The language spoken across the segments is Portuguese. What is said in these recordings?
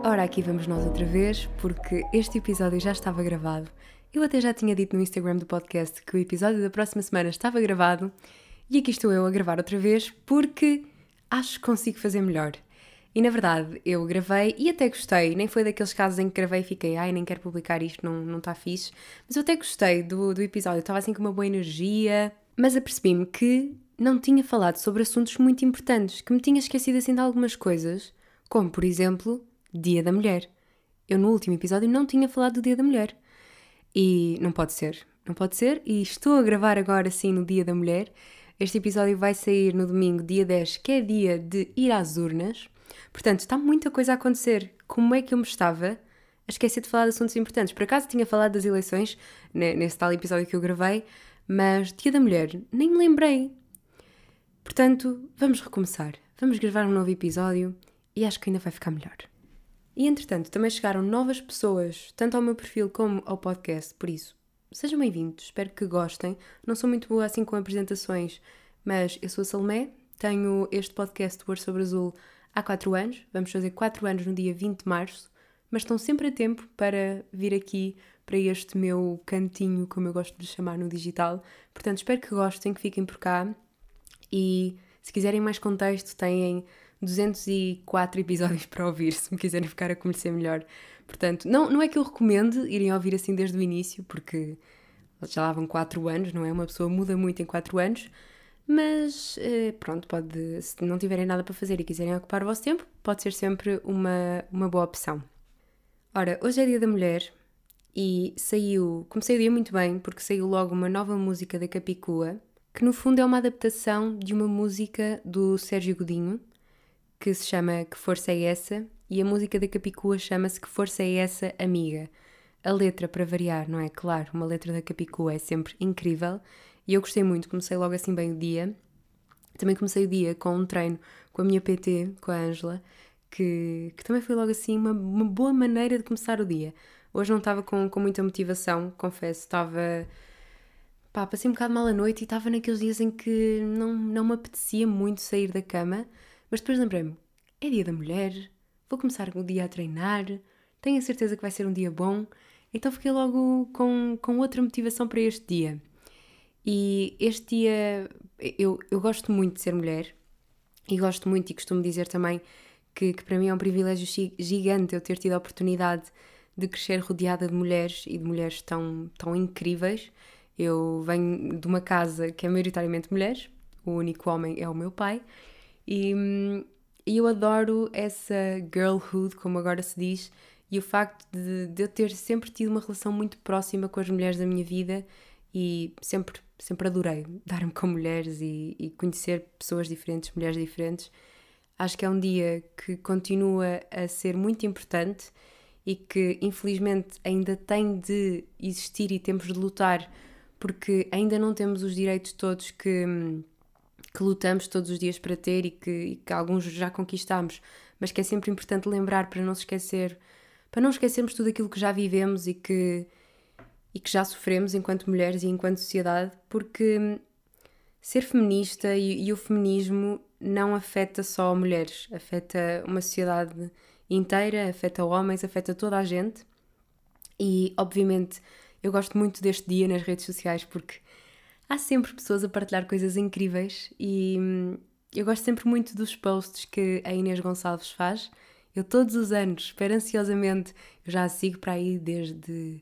Ora, aqui vamos nós outra vez, porque este episódio já estava gravado. Eu até já tinha dito no Instagram do podcast que o episódio da próxima semana estava gravado e aqui estou eu a gravar outra vez porque acho que consigo fazer melhor. E na verdade, eu gravei e até gostei, nem foi daqueles casos em que gravei e fiquei nem quero publicar isto, não está fixe, mas eu até gostei do episódio, estava assim com uma boa energia, mas apercebi-me que não tinha falado sobre assuntos muito importantes, que me tinha esquecido assim de algumas coisas, como por exemplo, Dia da Mulher. Eu no último episódio não tinha falado do Dia da Mulher. E não pode ser, e estou a gravar agora sim no Dia da Mulher. Este episódio vai sair no domingo, dia 10, que é dia de ir às urnas. Portanto, está muita coisa a acontecer. Como é que eu me estava a esquecer de falar de assuntos importantes? Por acaso tinha falado das eleições, nesse tal episódio que eu gravei, mas Dia da Mulher, nem me lembrei. Portanto, vamos recomeçar. Vamos gravar um novo episódio e acho que ainda vai ficar melhor. E entretanto, também chegaram novas pessoas, tanto ao meu perfil como ao podcast, por isso, sejam bem-vindos, espero que gostem. Não sou muito boa assim com apresentações, mas eu sou a Salomé, tenho este podcast do Ouro Sobre Azul há 4 anos, vamos fazer 4 anos no dia 20 de março, mas estão sempre a tempo para vir aqui para este meu cantinho, como eu gosto de chamar no digital. Portanto, espero que gostem, que fiquem por cá e se quiserem mais contexto têm 204 episódios para ouvir, se me quiserem ficar a conhecer melhor. Portanto, não é que eu recomende irem ouvir assim desde o início, porque já lá vão 4 anos, não é? Uma pessoa muda muito em 4 anos, mas pronto, se não tiverem nada para fazer e quiserem ocupar o vosso tempo, pode ser sempre uma boa opção. Ora, hoje é Dia da Mulher e comecei o dia muito bem, porque saiu logo uma nova música da Capicua, que no fundo é uma adaptação de uma música do Sérgio Godinho, que se chama Que Força é Essa, e a música da Capicua chama-se Que Força é Essa, Amiga. A letra, para variar, não é? Claro, uma letra da Capicua é sempre incrível, e eu gostei muito, comecei logo assim bem o dia. Também comecei o dia com um treino com a minha PT, com a Ângela, que também foi logo assim uma boa maneira de começar o dia. Hoje não estava com muita motivação, confesso, passei um bocado mal à noite e estava naqueles dias em que não me apetecia muito sair da cama, mas depois lembrei-me, é Dia da Mulher, vou começar o dia a treinar, tenho a certeza que vai ser um dia bom, então fiquei logo com outra motivação para este dia. E este dia, eu gosto muito de ser mulher, e gosto muito e costumo dizer também que para mim é um privilégio gigante eu ter tido a oportunidade de crescer rodeada de mulheres e de mulheres tão incríveis. Eu venho de uma casa que é maioritariamente mulheres, o único homem é o meu pai, e eu adoro essa girlhood, como agora se diz, e o facto de eu ter sempre tido uma relação muito próxima com as mulheres da minha vida e sempre adorei dar-me com mulheres e conhecer pessoas diferentes, mulheres diferentes. Acho que é um dia que continua a ser muito importante e que infelizmente ainda tem de existir e temos de lutar porque ainda não temos os direitos todos que lutamos todos os dias para ter e que alguns já conquistamos, mas que é sempre importante lembrar para não esquecermos tudo aquilo que já vivemos e que já sofremos enquanto mulheres e enquanto sociedade, porque ser feminista e o feminismo não afeta só mulheres, afeta uma sociedade inteira, afeta homens, afeta toda a gente. E obviamente eu gosto muito deste dia nas redes sociais porque há sempre pessoas a partilhar coisas incríveis e eu gosto sempre muito dos posts que a Inês Gonçalves faz. Eu todos os anos, espero ansiosamente, eu já a sigo para aí desde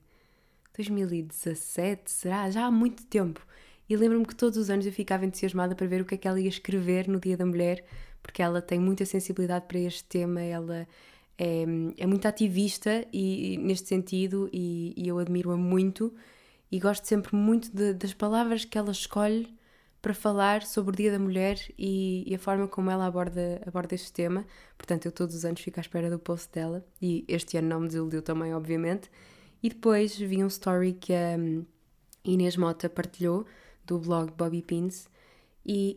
2017, será? Já há muito tempo. E lembro-me que todos os anos eu ficava entusiasmada para ver o que é que ela ia escrever no Dia da Mulher, porque ela tem muita sensibilidade para este tema, ela é muito ativista e neste sentido e eu admiro-a muito e gosto sempre muito das palavras que ela escolhe para falar sobre o Dia da Mulher e a forma como ela aborda este tema. Portanto, eu todos os anos fico à espera do post dela e este ano não me desiludiu também, obviamente. E depois vi um story que a Inês Mota partilhou do blog Bobby Pins e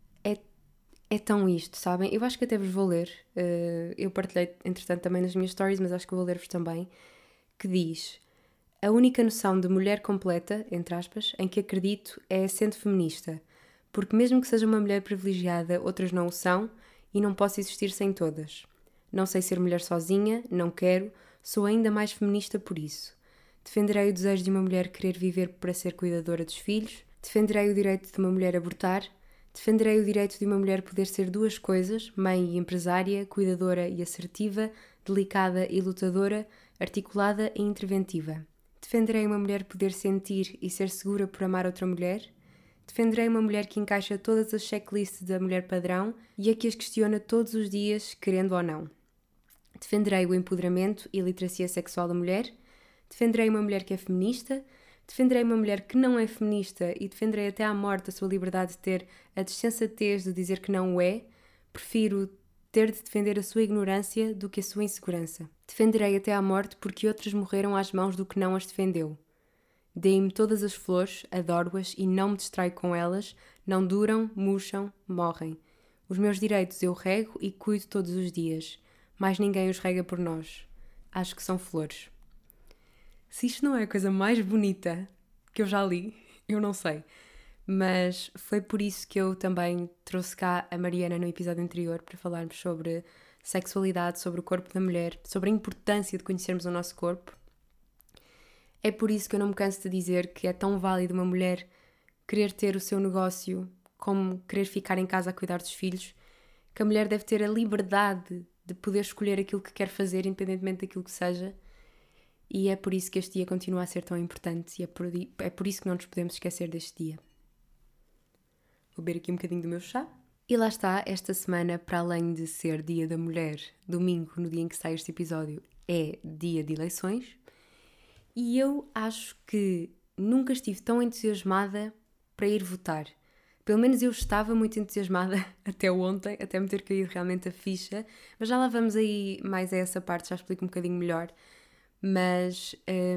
é tão isto, sabem? Eu acho que até vos vou ler, eu partilhei entretanto também nas minhas stories, mas acho que vou ler-vos também, que diz: a única noção de mulher completa, entre aspas, em que acredito é sendo feminista, porque mesmo que seja uma mulher privilegiada, outras não o são e não posso existir sem todas. Não sei ser mulher sozinha, não quero, sou ainda mais feminista por isso. Defenderei o desejo de uma mulher querer viver para ser cuidadora dos filhos. Defenderei o direito de uma mulher abortar. Defenderei o direito de uma mulher poder ser duas coisas, mãe e empresária, cuidadora e assertiva, delicada e lutadora, articulada e interventiva. Defenderei uma mulher poder sentir e ser segura por amar outra mulher. Defenderei uma mulher que encaixa todas as checklists da mulher padrão e a que as questiona todos os dias, querendo ou não. Defenderei o empoderamento e a literacia sexual da mulher. Defenderei uma mulher que é feminista. Defenderei uma mulher que não é feminista e defenderei até à morte a sua liberdade de ter a desensatez de dizer que não o é. Prefiro ter de defender a sua ignorância do que a sua insegurança. Defenderei até à morte porque outras morreram às mãos do que não as defendeu. Deem-me todas as flores, adoro-as e não me distraio com elas, não duram, murcham, morrem. Os meus direitos eu rego e cuido todos os dias. Mais ninguém os rega por nós. Acho que são flores. Se isto não é a coisa mais bonita que eu já li, eu não sei. Mas foi por isso que eu também trouxe cá a Mariana no episódio anterior para falarmos sobre sexualidade, sobre o corpo da mulher, sobre a importância de conhecermos o nosso corpo. É por isso que eu não me canso de dizer que é tão válido uma mulher querer ter o seu negócio como querer ficar em casa a cuidar dos filhos, que a mulher deve ter a liberdade de poder escolher aquilo que quer fazer, independentemente daquilo que seja. E é por isso que este dia continua a ser tão importante e é por isso que não nos podemos esquecer deste dia. Vou beber aqui um bocadinho do meu chá. E lá está, esta semana, para além de ser Dia da Mulher, domingo, no dia em que sai este episódio, é dia de eleições. E eu acho que nunca estive tão entusiasmada para ir votar. Pelo menos eu estava muito entusiasmada até ontem, até me ter caído realmente a ficha. Mas já lá vamos aí mais a essa parte, já explico um bocadinho melhor. Mas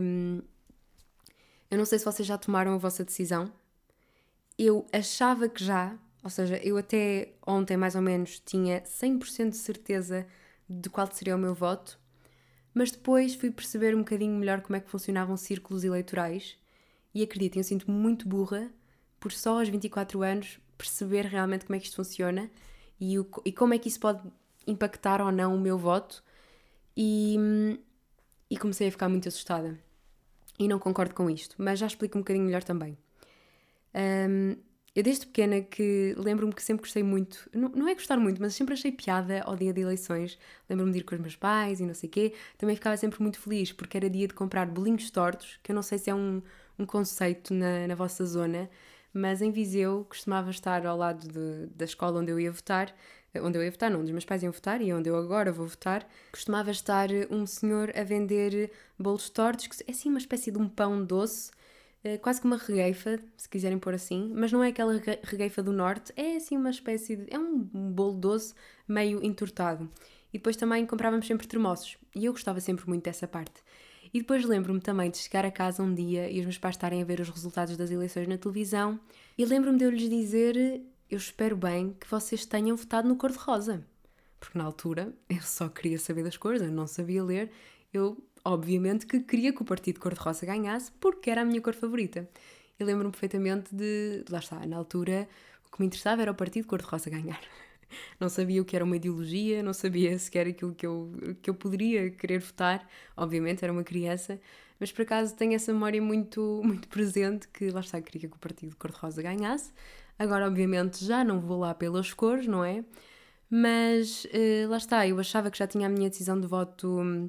eu não sei se vocês já tomaram a vossa decisão. Eu achava que já, ou seja, eu até ontem mais ou menos tinha 100% de certeza de qual seria o meu voto, mas depois fui perceber um bocadinho melhor como é que funcionavam círculos eleitorais e acreditem, eu sinto-me muito burra por só aos 24 anos perceber realmente como é que isto funciona e como é que isso pode impactar ou não o meu voto e comecei a ficar muito assustada e não concordo com isto, mas já explico um bocadinho melhor também. Eu desde pequena que lembro-me que sempre gostei muito, não é gostar muito, mas sempre achei piada ao dia de eleições. Lembro-me de ir com os meus pais e não sei o quê. Também ficava sempre muito feliz porque era dia de comprar bolinhos tortos, que eu não sei se é um conceito na vossa zona, mas em Viseu costumava estar ao lado da escola onde eu ia votar, não, onde os meus pais iam votar e onde eu agora vou votar, costumava estar um senhor a vender bolos tortos, que é assim uma espécie de um pão doce, quase que uma regueifa, se quiserem pôr assim, mas não é aquela regueifa do norte, é assim uma espécie de... é um bolo doce meio entortado. E depois também comprávamos sempre termossos, e eu gostava sempre muito dessa parte. E depois lembro-me também de chegar a casa um dia e os meus pais estarem a ver os resultados das eleições na televisão, e lembro-me de eu lhes dizer: eu espero bem que vocês tenham votado no cor-de-rosa. Porque na altura eu só queria saber das cores, eu não sabia ler, eu... obviamente que queria que o partido cor-de-rosa ganhasse porque era a minha cor favorita. Eu lembro-me perfeitamente de... lá está, na altura o que me interessava era o partido cor-de-rosa ganhar. Não sabia o que era uma ideologia, não sabia sequer aquilo que eu poderia querer votar. Obviamente era uma criança, mas por acaso tenho essa memória muito, muito presente que lá está, queria que o partido cor-de-rosa ganhasse. Agora obviamente já não vou lá pelas cores, não é? Mas lá está, eu achava que já tinha a minha decisão de voto...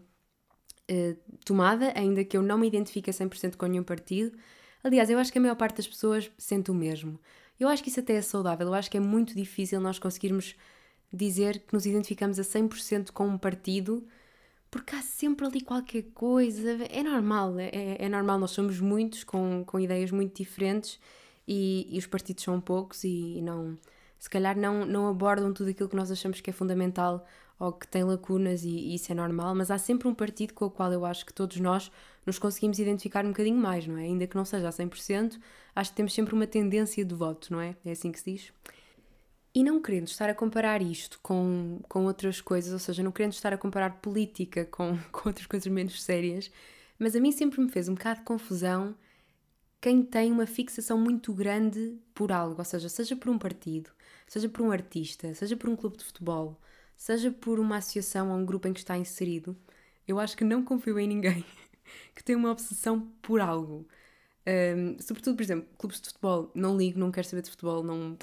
tomada, ainda que eu não me identifique a 100% com nenhum partido. Aliás, eu acho que a maior parte das pessoas sente o mesmo. Eu acho que isso até é saudável, eu acho que é muito difícil nós conseguirmos dizer que nos identificamos a 100% com um partido, porque há sempre ali qualquer coisa, é normal, é normal, nós somos muitos com ideias muito diferentes e os partidos são poucos e não, se calhar não abordam tudo aquilo que nós achamos que é fundamental ou que tem lacunas e isso é normal, mas há sempre um partido com o qual eu acho que todos nós nos conseguimos identificar um bocadinho mais, não é? Ainda que não seja a 100%, acho que temos sempre uma tendência de voto, não é? É assim que se diz. E não querendo estar a comparar isto com outras coisas, ou seja, não querendo estar a comparar política com outras coisas menos sérias, mas a mim sempre me fez um bocado de confusão quem tem uma fixação muito grande por algo, ou seja por um partido, seja por um artista, seja por um clube de futebol, seja por uma associação ou um grupo em que está inserido, eu acho que não confio em ninguém que tem uma obsessão por algo. Sobretudo, por exemplo, clubes de futebol, não ligo, não quero saber de futebol,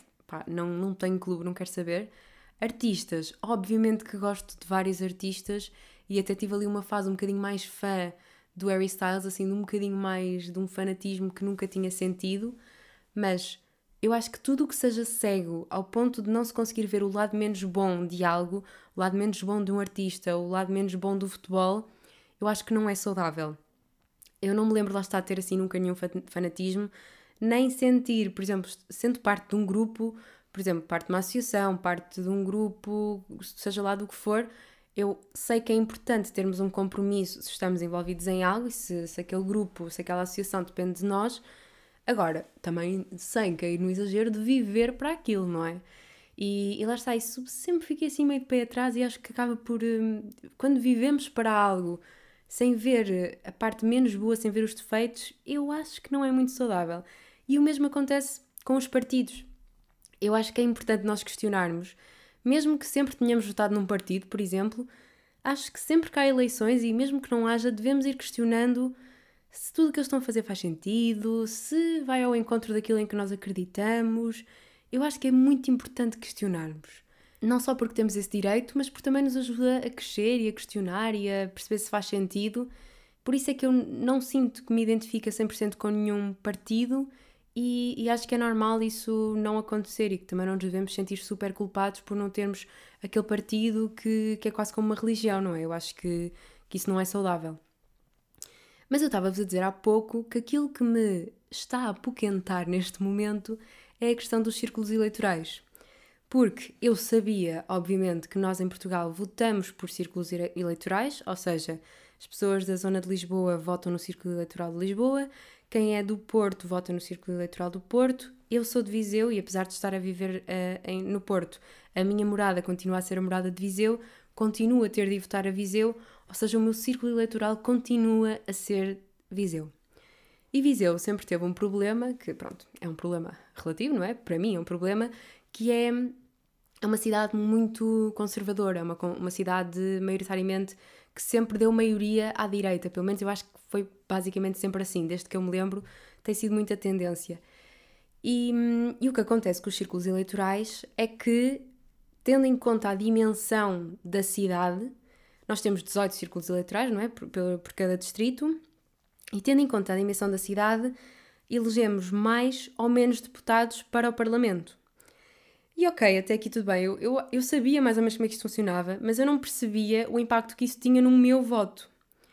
não tenho clube, não quero saber. Artistas, obviamente que gosto de vários artistas e até tive ali uma fase um bocadinho mais fã do Harry Styles, assim, de um bocadinho mais de um fanatismo que nunca tinha sentido, mas eu acho que tudo o que seja cego ao ponto de não se conseguir ver o lado menos bom de algo, o lado menos bom de um artista, o lado menos bom do futebol, eu acho que não é saudável. Eu não me lembro lá estar a ter assim nunca nenhum fanatismo, nem sentir, por exemplo, sendo parte de um grupo, por exemplo, parte de uma associação, parte de um grupo, seja lá do que for, eu sei que é importante termos um compromisso se estamos envolvidos em algo e se aquele grupo, se aquela associação depende de nós. Agora, também sem cair no exagero de viver para aquilo, não é? E lá está, isso sempre fiquei assim meio de pé atrás e acho que acaba por... quando vivemos para algo sem ver a parte menos boa, sem ver os defeitos, eu acho que não é muito saudável. E o mesmo acontece com os partidos. Eu acho que é importante nós questionarmos, mesmo que sempre tenhamos votado num partido, por exemplo, acho que sempre que há eleições e mesmo que não haja, devemos ir questionando se tudo o que eles estão a fazer faz sentido, se vai ao encontro daquilo em que nós acreditamos. Eu acho que é muito importante questionarmos. Não só porque temos esse direito, mas porque também nos ajuda a crescer e a questionar e a perceber se faz sentido. Por isso é que eu não sinto que me identifique a 100% com nenhum partido e acho que é normal isso não acontecer e que também não nos devemos sentir super culpados por não termos aquele partido que é quase como uma religião, não é? Eu acho que isso não é saudável. Mas eu estava-vos a dizer há pouco que aquilo que me está a apoquentar neste momento é a questão dos círculos eleitorais. Porque eu sabia, obviamente, que nós em Portugal votamos por círculos eleitorais, ou seja, as pessoas da zona de Lisboa votam no Círculo Eleitoral de Lisboa, quem é do Porto vota no Círculo Eleitoral do Porto. Eu sou de Viseu e apesar de estar a viver no Porto, a minha morada continua a ser a morada de Viseu, continuo a ter de ir votar a Viseu, ou seja, o meu círculo eleitoral continua a ser Viseu. E Viseu sempre teve um problema, que pronto, é um problema relativo, não é? Para mim é um problema, que é uma cidade muito conservadora, uma cidade maioritariamente que sempre deu maioria à direita, pelo menos eu acho que foi basicamente sempre assim, desde que eu me lembro tem sido muita tendência. E o que acontece com os círculos eleitorais é que, tendo em conta a dimensão da cidade, nós temos 18 círculos eleitorais, não é? Por cada distrito, e tendo em conta a dimensão da cidade, elegemos mais ou menos deputados para o Parlamento. E ok, até aqui tudo bem, eu sabia mais ou menos como é que isto funcionava, mas eu não percebia o impacto que isso tinha no meu voto.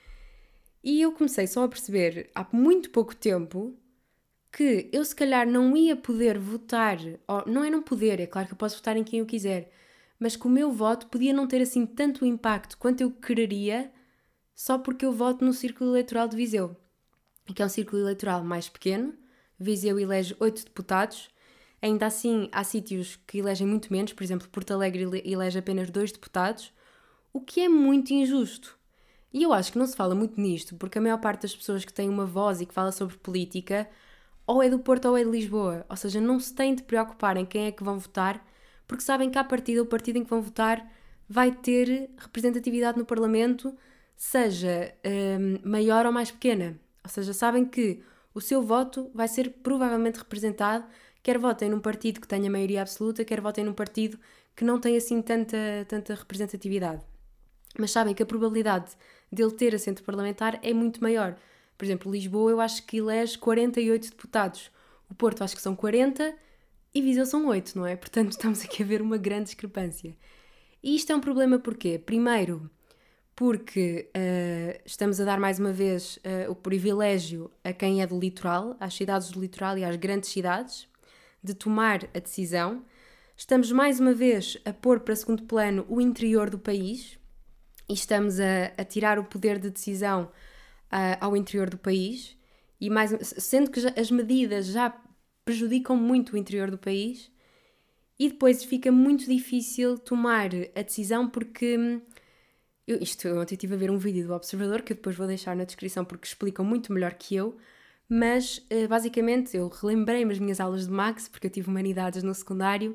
E eu comecei só a perceber, há muito pouco tempo, que eu se calhar não ia poder votar, ou não é não poder, é claro que eu posso votar em quem eu quiser, mas que o meu voto podia não ter assim tanto impacto quanto eu quereria só porque eu voto no Círculo Eleitoral de Viseu, que é um círculo eleitoral mais pequeno. Viseu elege 8 deputados. Ainda assim, há sítios que elegem muito menos, por exemplo, Porto Alegre elege apenas 2 deputados, o que é muito injusto. E eu acho que não se fala muito nisto, porque a maior parte das pessoas que têm uma voz e que fala sobre política ou é do Porto ou é de Lisboa, ou seja, não se têm de preocupar em quem é que vão votar, porque sabem que à partida o partido em que vão votar vai ter representatividade no Parlamento, seja maior ou mais pequena. Ou seja, sabem que o seu voto vai ser provavelmente representado, quer votem num partido que tenha maioria absoluta, quer votem num partido que não tenha assim tanta representatividade. Mas sabem que a probabilidade dele ter assento parlamentar é muito maior. Por exemplo, Lisboa eu acho que elege 48 deputados. O Porto acho que são 40 e Viseu são 8, não é? Portanto, estamos aqui a ver uma grande discrepância. E isto é um problema porquê? Primeiro, porque estamos a dar mais uma vez o privilégio a quem é do litoral, às cidades do litoral e às grandes cidades, de tomar a decisão. Estamos mais uma vez a pôr para segundo plano o interior do país e estamos a tirar o poder de decisão ao interior do país, e sendo que as medidas já prejudicam muito o interior do país, e depois fica muito difícil tomar a decisão porque... Eu ontem estive a ver um vídeo do Observador, que eu depois vou deixar na descrição porque explicam muito melhor que eu, mas basicamente eu relembrei-me as minhas aulas de Max, porque eu tive humanidades no secundário,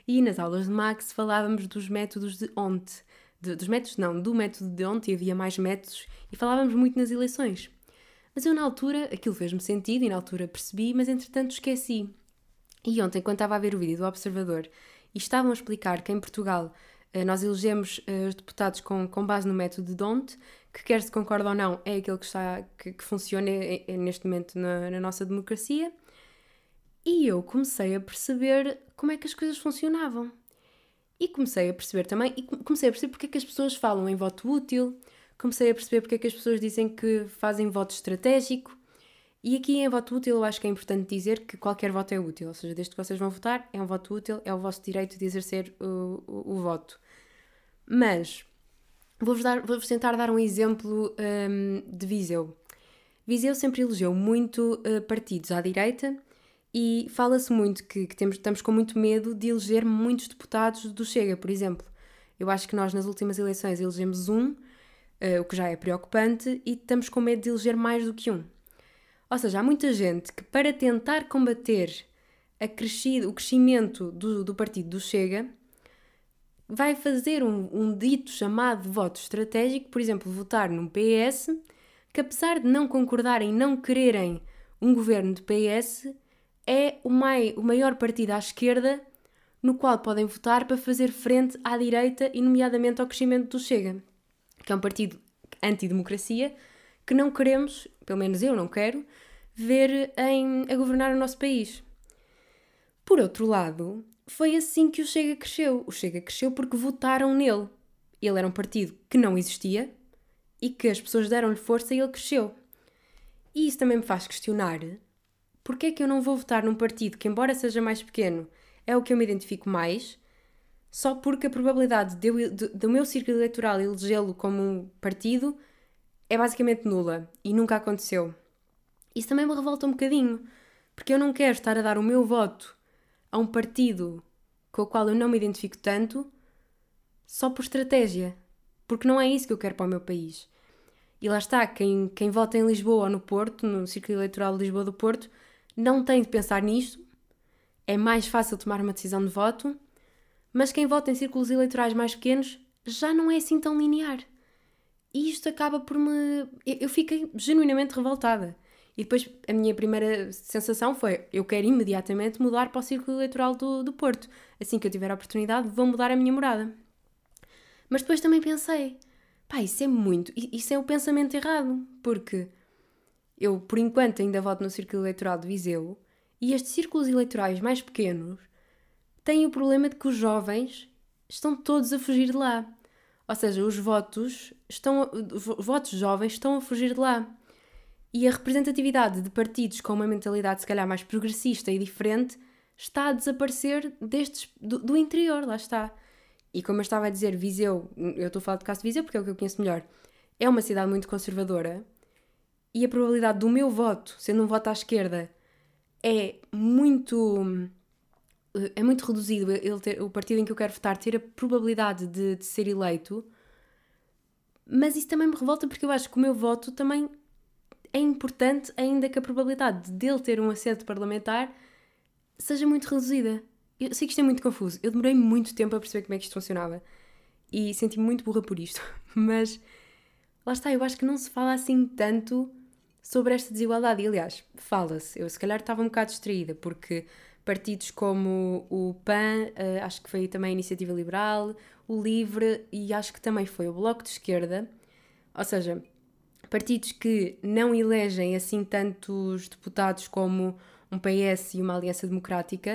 E nas aulas de Max falávamos dos métodos de Hont. Dos métodos não, do método de Hont, e havia mais métodos, e falávamos muito nas eleições. Mas eu na altura, aquilo fez-me sentido e na altura percebi, mas entretanto esqueci. E ontem, quando estava a ver o vídeo do Observador e estavam a explicar que em Portugal nós elegemos os deputados com base no método de Hont, que quer se concorda ou não, é aquele que funciona neste momento na nossa democracia. E eu comecei a perceber como é que as coisas funcionavam. E comecei a perceber também, porque é que as pessoas falam em voto útil, comecei a perceber porque é que as pessoas dizem que fazem voto estratégico. E aqui em voto útil eu acho que é importante dizer que qualquer voto é útil, ou seja, desde que vocês vão votar, é um voto útil, é o vosso direito de exercer o voto. Mas vou-vos tentar dar um exemplo de Viseu. Viseu sempre elegeu muito partidos à direita e fala-se muito que estamos com muito medo de eleger muitos deputados do Chega, por exemplo. Eu acho que nós nas últimas eleições elegemos um, o que já é preocupante, e estamos com medo de eleger mais do que um. Ou seja, há muita gente que para tentar combater o crescimento do partido do Chega vai fazer um dito chamado voto estratégico, por exemplo, votar num PS, que apesar de não concordarem, não quererem um governo de PS, é o maior partido à esquerda no qual podem votar para fazer frente à direita e nomeadamente ao crescimento do Chega, que é um partido antidemocracia que não queremos, pelo menos eu não quero, ver a governar o nosso país. Por outro lado, foi assim que o Chega cresceu. O Chega cresceu porque votaram nele. Ele era um partido que não existia e que as pessoas deram-lhe força e ele cresceu. E isso também me faz questionar porque é que eu não vou votar num partido que, embora seja mais pequeno, é o que eu me identifico mais, só porque a probabilidade do meu círculo eleitoral elegê-lo como um partido é basicamente nula e nunca aconteceu. Isso também me revolta um bocadinho, porque eu não quero estar a dar o meu voto a um partido com o qual eu não me identifico tanto só por estratégia, porque não é isso que eu quero para o meu país. E lá está, quem vota em Lisboa ou no Porto, no Círculo Eleitoral de Lisboa do Porto, não tem de pensar nisto, é mais fácil tomar uma decisão de voto, mas quem vota em círculos eleitorais mais pequenos já não é assim tão linear. E isto acaba por me... Eu fiquei genuinamente revoltada. E depois a minha primeira sensação foi: eu quero imediatamente mudar para o Círculo Eleitoral do Porto. Assim que eu tiver a oportunidade, vou mudar a minha morada. Mas depois também pensei: pá, isso é o pensamento errado. Porque eu, por enquanto, ainda voto no Círculo Eleitoral de Viseu e estes círculos eleitorais mais pequenos têm o problema de que os jovens estão todos a fugir de lá. Ou seja, os votos jovens estão a fugir de lá. E a representatividade de partidos com uma mentalidade se calhar mais progressista e diferente está a desaparecer do interior, lá está. E como eu estava a dizer, Viseu, eu estou a falar do caso de Viseu porque é o que eu conheço melhor, é uma cidade muito conservadora e a probabilidade do meu voto, sendo um voto à esquerda, é muito reduzido. O partido em que eu quero votar ter a probabilidade de ser eleito, mas isso também me revolta porque eu acho que o meu voto também é importante, ainda que a probabilidade dele ter um assento parlamentar seja muito reduzida. Eu sei que isto é muito confuso. Eu demorei muito tempo a perceber como é que isto funcionava. E senti-me muito burra por isto. Mas, lá está, eu acho que não se fala assim tanto sobre esta desigualdade. E, aliás, fala-se. Eu, se calhar, estava um bocado distraída, porque partidos como o PAN, acho que foi também a Iniciativa Liberal, o LIVRE e acho que também foi o Bloco de Esquerda. Ou seja, partidos que não elegem assim tantos deputados como um PS e uma Aliança Democrática,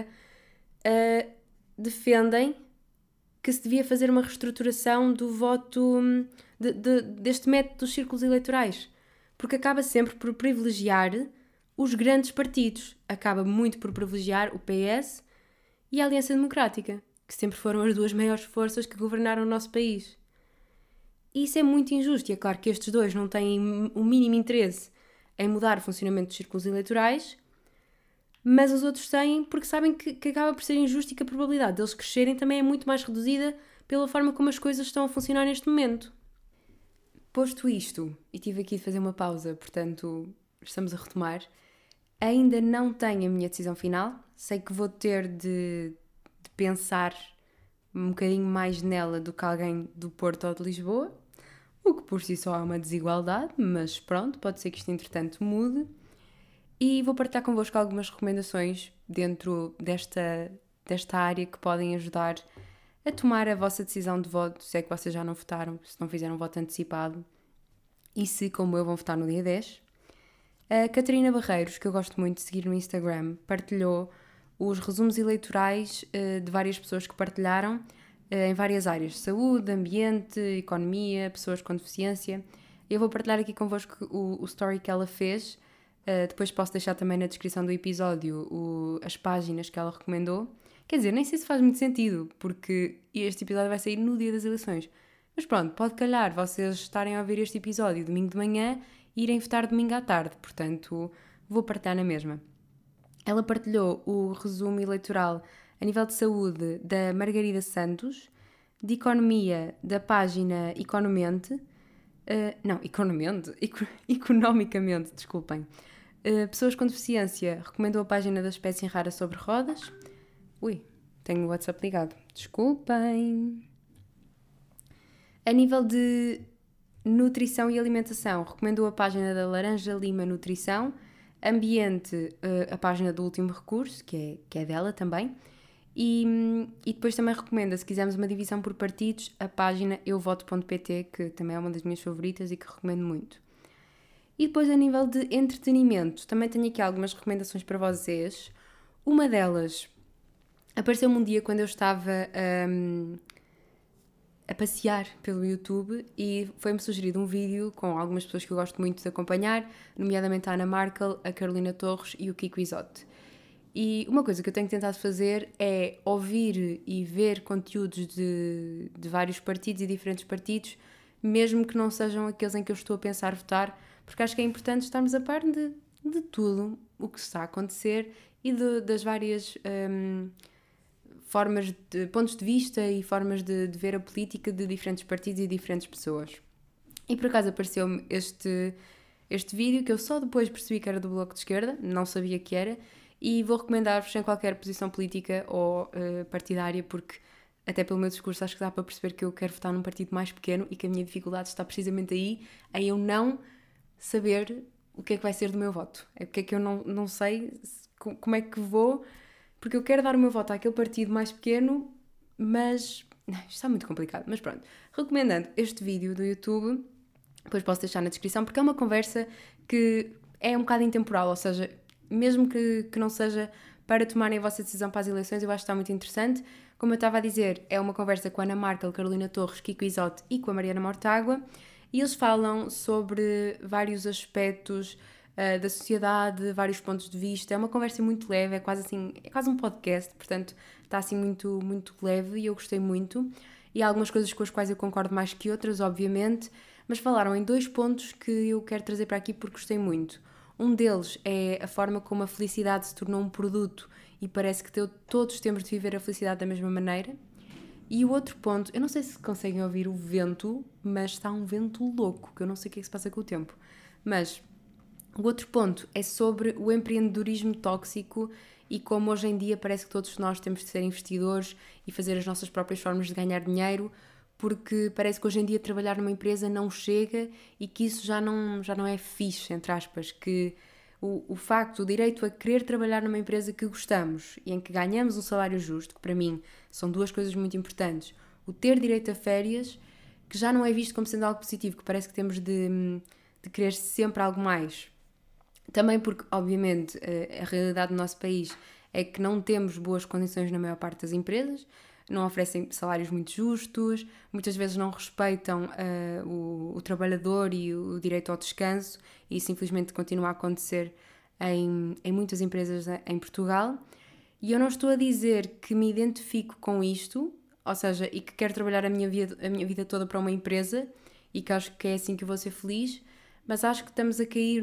defendem que se devia fazer uma reestruturação do voto deste método dos círculos eleitorais, porque acaba sempre por privilegiar os grandes partidos, acaba muito por privilegiar o PS e a Aliança Democrática, que sempre foram as duas maiores forças que governaram o nosso país. E isso é muito injusto, e é claro que estes dois não têm o mínimo interesse em mudar o funcionamento dos círculos eleitorais, mas os outros têm porque sabem que acaba por ser injusto e que a probabilidade deles crescerem também é muito mais reduzida pela forma como as coisas estão a funcionar neste momento. Posto isto, e tive aqui de fazer uma pausa, portanto estamos a retomar, ainda não tenho a minha decisão final, sei que vou ter de pensar um bocadinho mais nela do que alguém do Porto ou de Lisboa, o que por si só é uma desigualdade, mas pronto, pode ser que isto entretanto mude. E vou partilhar convosco algumas recomendações dentro desta área que podem ajudar a tomar a vossa decisão de voto, se é que vocês já não votaram, se não fizeram voto antecipado e se, como eu, vão votar no dia 10. A Catarina Barreiros, que eu gosto muito de seguir no Instagram, partilhou os resumos eleitorais de várias pessoas que partilharam em várias áreas: saúde, ambiente, economia, pessoas com deficiência. Eu vou partilhar aqui convosco o story que ela fez. Depois posso deixar também na descrição do episódio as páginas que ela recomendou. Quer dizer, nem sei se faz muito sentido, porque este episódio vai sair no dia das eleições. Mas pronto, pode calhar vocês estarem a ouvir este episódio domingo de manhã e irem votar domingo à tarde. Portanto, vou partilhar na mesma. Ela partilhou o resumo eleitoral a nível de saúde da Margarida Santos, de economia da página Economente, economicamente, desculpem. Pessoas com deficiência recomendou a página da Espécie Rara sobre Rodas. Ui, tenho o WhatsApp ligado, desculpem. A nível de nutrição e alimentação, recomendou a página da Laranja Lima Nutrição. Ambiente, a página do Último Recurso, que é dela também. E depois também recomenda, se quisermos uma divisão por partidos, a página euvoto.pt, que também é uma das minhas favoritas e que recomendo muito. E depois, a nível de entretenimento, também tenho aqui algumas recomendações para vocês. Uma delas apareceu-me um dia quando eu estava a passear pelo YouTube e foi-me sugerido um vídeo com algumas pessoas que eu gosto muito de acompanhar, nomeadamente a Ana Markel, a Carolina Torres e o Kiko Isotte. E uma coisa que eu tenho tentado fazer é ouvir e ver conteúdos de vários partidos e diferentes partidos, mesmo que não sejam aqueles em que eu estou a pensar votar, porque acho que é importante estarmos a par de tudo o que está a acontecer e das várias formas de pontos de vista e formas de ver a política de diferentes partidos e diferentes pessoas. E por acaso apareceu-me este vídeo que eu só depois percebi que era do Bloco de Esquerda, não sabia que era, e vou recomendar-vos sem qualquer posição política ou partidária, porque até pelo meu discurso acho que dá para perceber que eu quero votar num partido mais pequeno e que a minha dificuldade está precisamente aí, em eu não saber o que é que vai ser do meu voto. É porque é que eu não sei como é que vou, porque eu quero dar o meu voto àquele partido mais pequeno, mas isto está muito complicado. Mas pronto, recomendando este vídeo do YouTube, depois posso deixar na descrição, porque é uma conversa que é um bocado intemporal, ou seja, mesmo que não seja para tomarem a vossa decisão para as eleições, eu acho que está muito interessante. Como eu estava a dizer, é uma conversa com a Ana Markel, Carolina Torres, Kiko Isotte e com a Mariana Mortágua, e eles falam sobre vários aspectos da sociedade, vários pontos de vista. É uma conversa muito leve, é quase um podcast, portanto está assim muito, muito leve e eu gostei muito. E há algumas coisas com as quais eu concordo mais que outras, obviamente, mas falaram em 2 pontos que eu quero trazer para aqui porque gostei muito. Um deles é a forma como a felicidade se tornou um produto e parece que todos temos de viver a felicidade da mesma maneira. E o outro ponto, eu não sei se conseguem ouvir o vento, mas está um vento louco, que eu não sei o que é que se passa com o tempo. Mas o outro ponto é sobre o empreendedorismo tóxico e como hoje em dia parece que todos nós temos de ser investidores e fazer as nossas próprias formas de ganhar dinheiro, porque parece que hoje em dia trabalhar numa empresa não chega e que isso já não é fixe, entre aspas, que o direito a querer trabalhar numa empresa que gostamos e em que ganhamos um salário justo, que para mim são 2 coisas muito importantes, o ter direito a férias, que já não é visto como sendo algo positivo, que parece que temos de querer sempre algo mais. Também porque, obviamente, a realidade do nosso país é que não temos boas condições na maior parte das empresas, não oferecem salários muito justos, muitas vezes não respeitam o trabalhador e o direito ao descanso, e isso infelizmente continua a acontecer em muitas empresas em Portugal. E eu não estou a dizer que me identifico com isto, ou seja, e que quero trabalhar a minha vida toda para uma empresa e que acho que é assim que eu vou ser feliz, mas acho que estamos a cair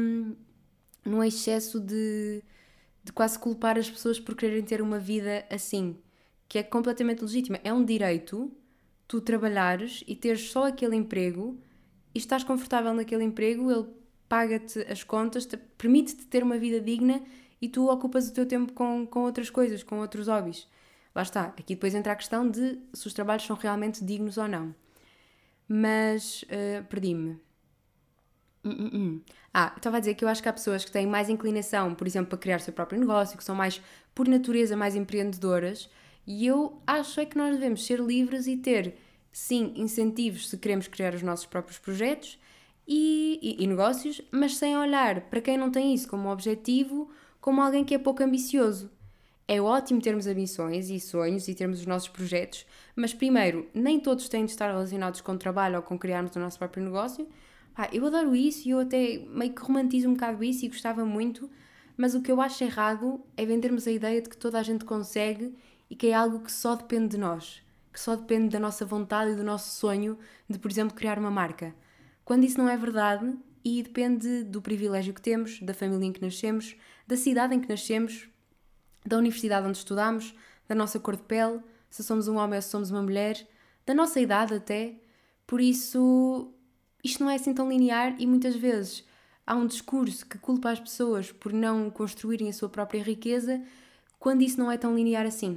num excesso de quase culpar as pessoas por quererem ter uma vida assim, que é completamente legítima. É um direito tu trabalhares e teres só aquele emprego e estás confortável naquele emprego, ele paga-te as contas, permite-te ter uma vida digna e tu ocupas o teu tempo com outras coisas, com outros hobbies. Lá está, aqui depois entra a questão de se os trabalhos são realmente dignos ou não. Mas, perdi-me. Estava a dizer que eu acho que há pessoas que têm mais inclinação, por exemplo, para criar o seu próprio negócio, que são mais, por natureza, mais empreendedoras, e eu acho é que nós devemos ser livres e ter, sim, incentivos se queremos criar os nossos próprios projetos e negócios, mas sem olhar para quem não tem isso como objetivo, como alguém que é pouco ambicioso. É ótimo termos ambições e sonhos e termos os nossos projetos, mas primeiro, nem todos têm de estar relacionados com o trabalho ou com criarmos o nosso próprio negócio. Eu adoro isso e eu até meio que romantizo um bocado isso e gostava muito, mas o que eu acho errado é vendermos a ideia de que toda a gente consegue e que é algo que só depende de nós, que só depende da nossa vontade e do nosso sonho de, por exemplo, criar uma marca. Quando isso não é verdade e depende do privilégio que temos, da família em que nascemos, da cidade em que nascemos, da universidade onde estudamos, da nossa cor de pele, se somos um homem ou se somos uma mulher, da nossa idade até. Por isso, isto não é assim tão linear e muitas vezes há um discurso que culpa as pessoas por não construírem a sua própria riqueza, quando isso não é tão linear assim.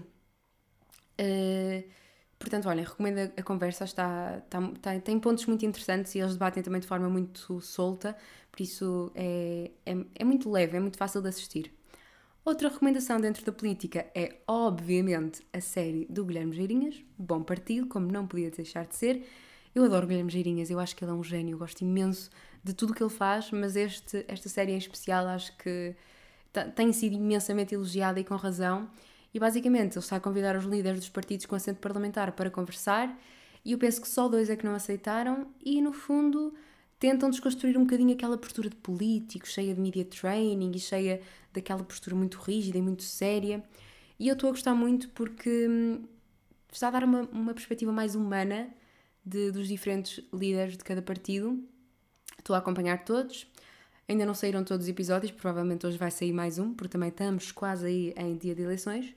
Portanto, olha, recomendo a conversa, tem pontos muito interessantes e eles debatem também de forma muito solta, por isso é muito leve, é muito fácil de assistir. Outra recomendação dentro da política é, obviamente, a série do Guilherme Geirinhas, Bom Partido, como não podia deixar de ser. Eu adoro o Guilherme Geirinhas, eu acho que ele é um gênio, gosto imenso de tudo o que ele faz, mas esta série em especial acho que tem sido imensamente elogiada e com razão. E basicamente ele está a convidar os líderes dos partidos com assento parlamentar para conversar e eu penso que só 2 é que não aceitaram e no fundo tentam desconstruir um bocadinho aquela postura de político, cheia de media training e cheia daquela postura muito rígida e muito séria. E eu estou a gostar muito porque está a dar uma perspectiva mais humana dos diferentes líderes de cada partido. Estou a acompanhar todos. Ainda não saíram todos os episódios, provavelmente hoje vai sair mais um, porque também estamos quase aí em dia de eleições.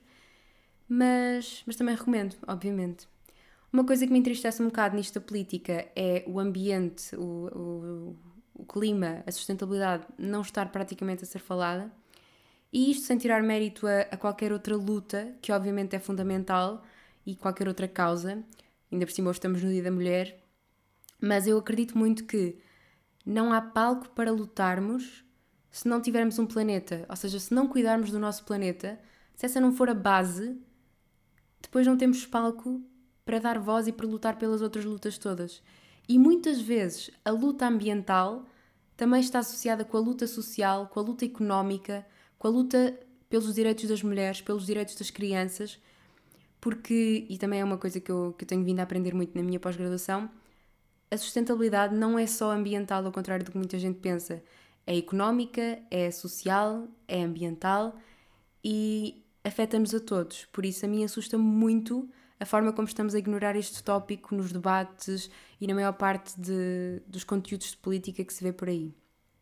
Mas também recomendo, obviamente. Uma coisa que me entristece um bocado nisto da política é o ambiente, o clima, a sustentabilidade não estar praticamente a ser falada. E isto sem tirar mérito a qualquer outra luta, que obviamente é fundamental, e qualquer outra causa. Ainda por cima hoje estamos no Dia da Mulher. Mas eu acredito muito que não há palco para lutarmos se não tivermos um planeta. Ou seja, se não cuidarmos do nosso planeta, se essa não for a base, depois não temos palco para dar voz e para lutar pelas outras lutas todas. E muitas vezes a luta ambiental também está associada com a luta social, com a luta económica, com a luta pelos direitos das mulheres, pelos direitos das crianças, porque, e também é uma coisa que eu tenho vindo a aprender muito na minha pós-graduação, a sustentabilidade não é só ambiental, ao contrário do que muita gente pensa. É económica, é social, é ambiental e afeta-nos a todos. Por isso a mim assusta-me muito a forma como estamos a ignorar este tópico nos debates e na maior parte dos conteúdos de política que se vê por aí.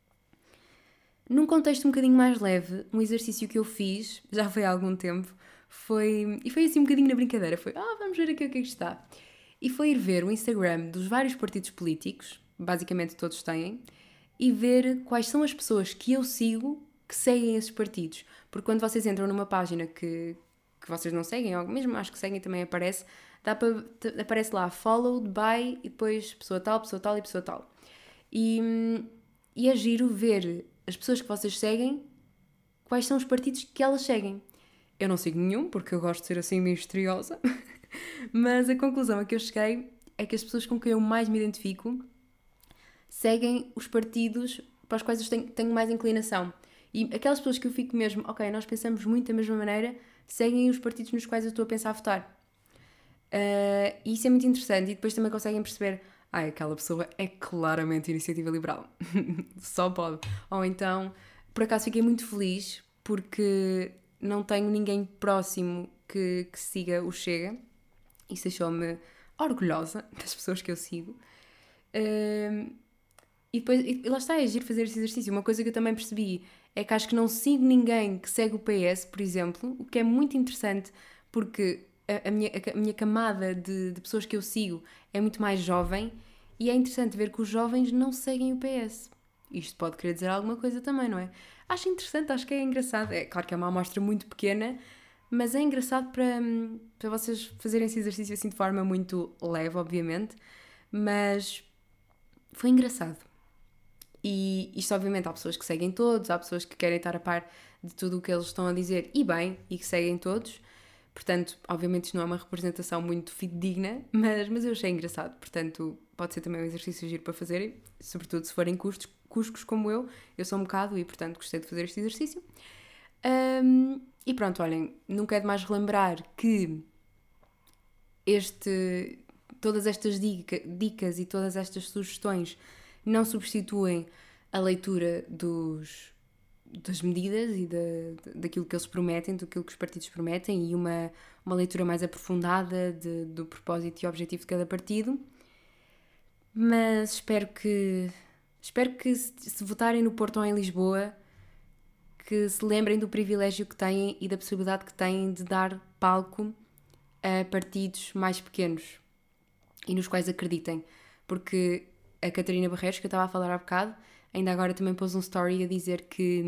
Num contexto um bocadinho mais leve, um exercício que eu fiz, já foi há algum tempo, foi assim um bocadinho na brincadeira, vamos ver aqui o que é que está. E foi ir ver o Instagram dos vários partidos políticos, basicamente todos têm, e ver quais são as pessoas que eu sigo que seguem esses partidos. Porque quando vocês entram numa página que vocês não seguem, ou mesmo acho que seguem também aparece, aparece lá followed by e depois pessoa tal e pessoa tal. E é giro ver as pessoas que vocês seguem, quais são os partidos que elas seguem. Eu não sigo nenhum, porque eu gosto de ser assim misteriosa, mas a conclusão a que eu cheguei é que as pessoas com quem eu mais me identifico seguem os partidos para os quais eu tenho mais inclinação. E aquelas pessoas que eu fico mesmo, ok, nós pensamos muito da mesma maneira, seguem os partidos nos quais eu estou a pensar a votar. E isso é muito interessante. E depois também conseguem perceber, aquela pessoa é claramente Iniciativa Liberal. Só pode. Ou então, por acaso fiquei muito feliz porque não tenho ninguém próximo que siga o Chega. Isso deixou-me orgulhosa das pessoas que eu sigo. E depois, e lá está, é giro fazer esse exercício. Uma coisa que eu também percebi é que acho que não sigo ninguém que segue o PS, por exemplo, o que é muito interessante porque a minha camada de pessoas que eu sigo é muito mais jovem e é interessante ver que os jovens não seguem o PS. Isto pode querer dizer alguma coisa também, não é? Acho interessante, acho que é engraçado. É claro que é uma amostra muito pequena, mas é engraçado para vocês fazerem esse exercício assim de forma muito leve, obviamente, mas foi engraçado. E isto, obviamente, há pessoas que seguem todos, há pessoas que querem estar a par de tudo o que eles estão a dizer e bem, e que seguem todos. Portanto, obviamente isto não é uma representação muito fidedigna, mas eu achei engraçado. Portanto, pode ser também um exercício giro para fazerem, sobretudo se forem cuscos como eu sou um bocado e, portanto, gostei de fazer este exercício. E pronto, olhem, nunca é demais relembrar que todas estas dicas e todas estas sugestões não substituem a leitura das medidas e daquilo que eles prometem, daquilo que os partidos prometem, e uma leitura mais aprofundada do propósito e objetivo de cada partido. Mas espero que se votarem no Porto ou em Lisboa, que se lembrem do privilégio que têm e da possibilidade que têm de dar palco a partidos mais pequenos e nos quais acreditem. Porque a Catarina Barreiros, que eu estava a falar há bocado, ainda agora também pôs um story a dizer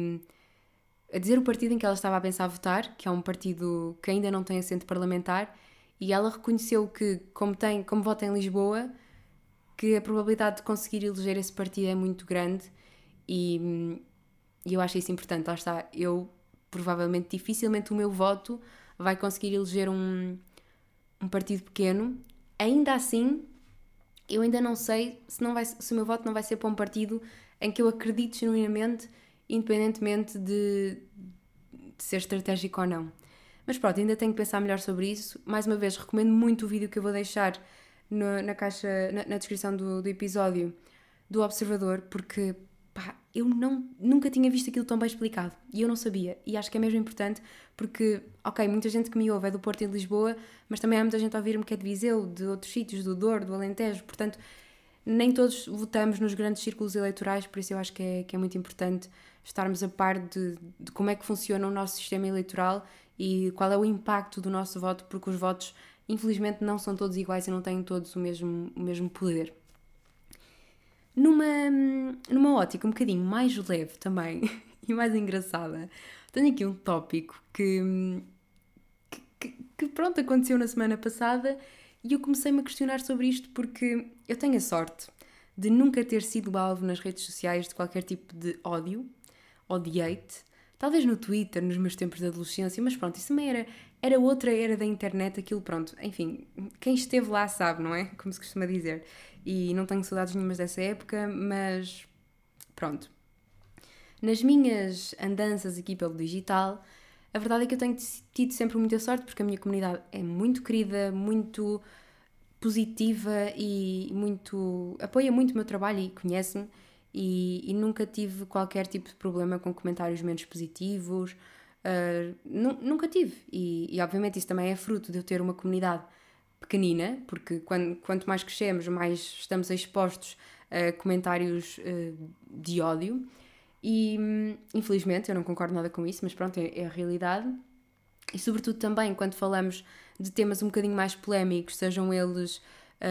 o partido em que ela estava a pensar votar, que é um partido que ainda não tem assento parlamentar, e ela reconheceu que, como vota em Lisboa, que a probabilidade de conseguir eleger esse partido é muito grande, e eu acho isso importante. Lá está, provavelmente, dificilmente o meu voto vai conseguir eleger um partido pequeno. Ainda assim, eu ainda não sei se o meu voto não vai ser para um partido em que eu acredito genuinamente, independentemente de ser estratégico ou não. Mas pronto, ainda tenho que pensar melhor sobre isso. Mais uma vez, recomendo muito o vídeo que eu vou deixar na descrição do episódio do Observador, porque eu nunca tinha visto aquilo tão bem explicado e eu não sabia, e acho que é mesmo importante porque, ok, muita gente que me ouve é do Porto e de Lisboa, mas também há muita gente a ouvir-me que é de Viseu, de outros sítios, do Douro, do Alentejo, portanto nem todos votamos nos grandes círculos eleitorais, por isso eu acho que é muito importante estarmos a par de como é que funciona o nosso sistema eleitoral e qual é o impacto do nosso voto, porque os votos infelizmente não são todos iguais e não têm todos o mesmo poder. Numa ótica um bocadinho mais leve também e mais engraçada, tenho aqui um tópico que pronto, aconteceu na semana passada e eu comecei-me a questionar sobre isto porque eu tenho a sorte de nunca ter sido alvo nas redes sociais de qualquer tipo de ódio ou de hate. Talvez no Twitter, nos meus tempos de adolescência, mas pronto, isso também era outra era da internet, aquilo pronto. Enfim, quem esteve lá sabe, não é? Como se costuma dizer. E não tenho saudades nenhumas dessa época, mas pronto. Nas minhas andanças aqui pelo digital, a verdade é que eu tenho tido sempre muita sorte porque a minha comunidade é muito querida, muito positiva e apoia muito o meu trabalho e conhece-me e nunca tive qualquer tipo de problema com comentários menos positivos, nunca tive e obviamente isso também é fruto de eu ter uma comunidade pequenina, porque quanto mais crescemos, mais estamos expostos a comentários de ódio e infelizmente eu não concordo nada com isso, mas pronto, é a realidade. E sobretudo também quando falamos de temas um bocadinho mais polémicos, sejam eles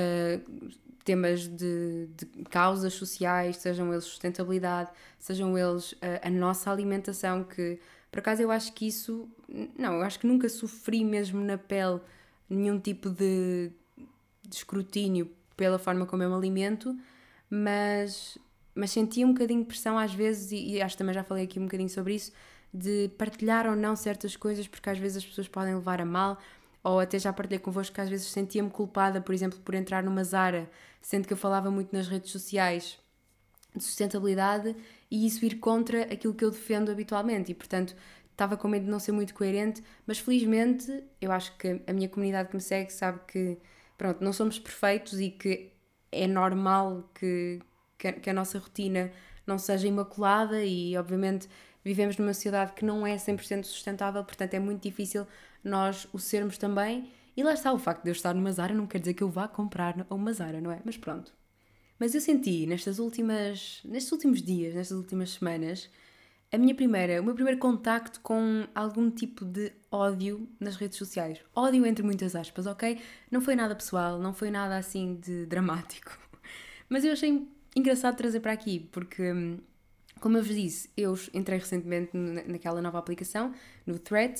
temas de causas sociais, sejam eles sustentabilidade, sejam eles a nossa alimentação, que por acaso eu acho que eu acho que nunca sofri mesmo na pele nenhum tipo de escrutínio pela forma como eu me alimento, mas sentia um bocadinho de pressão às vezes, e acho que também já falei aqui um bocadinho sobre isso, de partilhar ou não certas coisas, porque às vezes as pessoas podem levar a mal, ou até já partilhei convosco que às vezes sentia-me culpada, por exemplo, por entrar numa Zara, sendo que eu falava muito nas redes sociais de sustentabilidade e isso ir contra aquilo que eu defendo habitualmente, e portanto estava com medo de não ser muito coerente, mas felizmente eu acho que a minha comunidade que me segue sabe que pronto, não somos perfeitos e que é normal que a nossa rotina não seja imaculada e obviamente vivemos numa sociedade que não é 100% sustentável, portanto é muito difícil nós o sermos também. E lá está, o facto de eu estar numa Zara não quer dizer que eu vá comprar uma Zara, não é? Mas pronto. Mas eu senti nestes últimos dias, nestas últimas semanas, o meu primeiro contacto com algum tipo de ódio nas redes sociais. Ódio entre muitas aspas, ok? Não foi nada pessoal, não foi nada assim de dramático. Mas eu achei engraçado trazer para aqui, porque, como eu vos disse, eu entrei recentemente naquela nova aplicação, no Threads,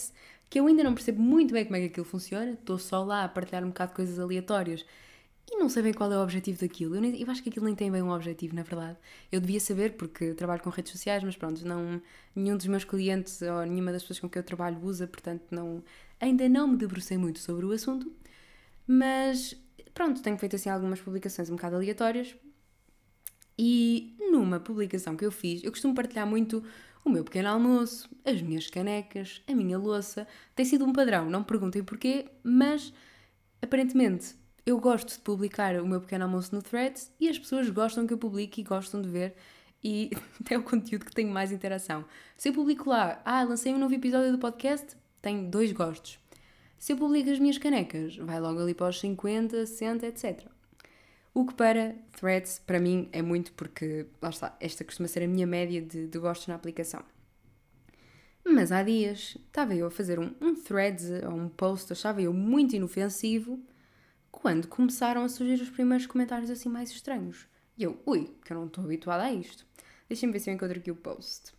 que eu ainda não percebo muito bem como é que aquilo funciona, estou só lá a partilhar um bocado de coisas aleatórias e não sei bem qual é o objetivo daquilo. Eu acho que aquilo nem tem bem um objetivo, na verdade. Eu devia saber porque trabalho com redes sociais, mas pronto, nenhum dos meus clientes ou nenhuma das pessoas com quem eu trabalho usa, portanto ainda não me debrucei muito sobre o assunto. Mas pronto, tenho feito assim algumas publicações um bocado aleatórias. E numa publicação que eu fiz, eu costumo partilhar muito o meu pequeno almoço, as minhas canecas, a minha louça. Tem sido um padrão, não me perguntem porquê, mas aparentemente eu gosto de publicar o meu pequeno almoço no Threads e as pessoas gostam que eu publique e gostam de ver e é o conteúdo que tem mais interação. Se eu publico lá, lancei um novo episódio do podcast, tem 2 gostos. Se eu publico as minhas canecas, vai logo ali para os 50, 60, etc. O que para Threads, para mim, é muito porque, lá está, esta costuma ser a minha média de gostos na aplicação. Mas há dias estava eu a fazer um Threads ou um post, achava eu muito inofensivo, quando começaram a surgir os primeiros comentários assim mais estranhos. E eu, que eu não estou habituada a isto. Deixem-me ver se eu encontro aqui o post.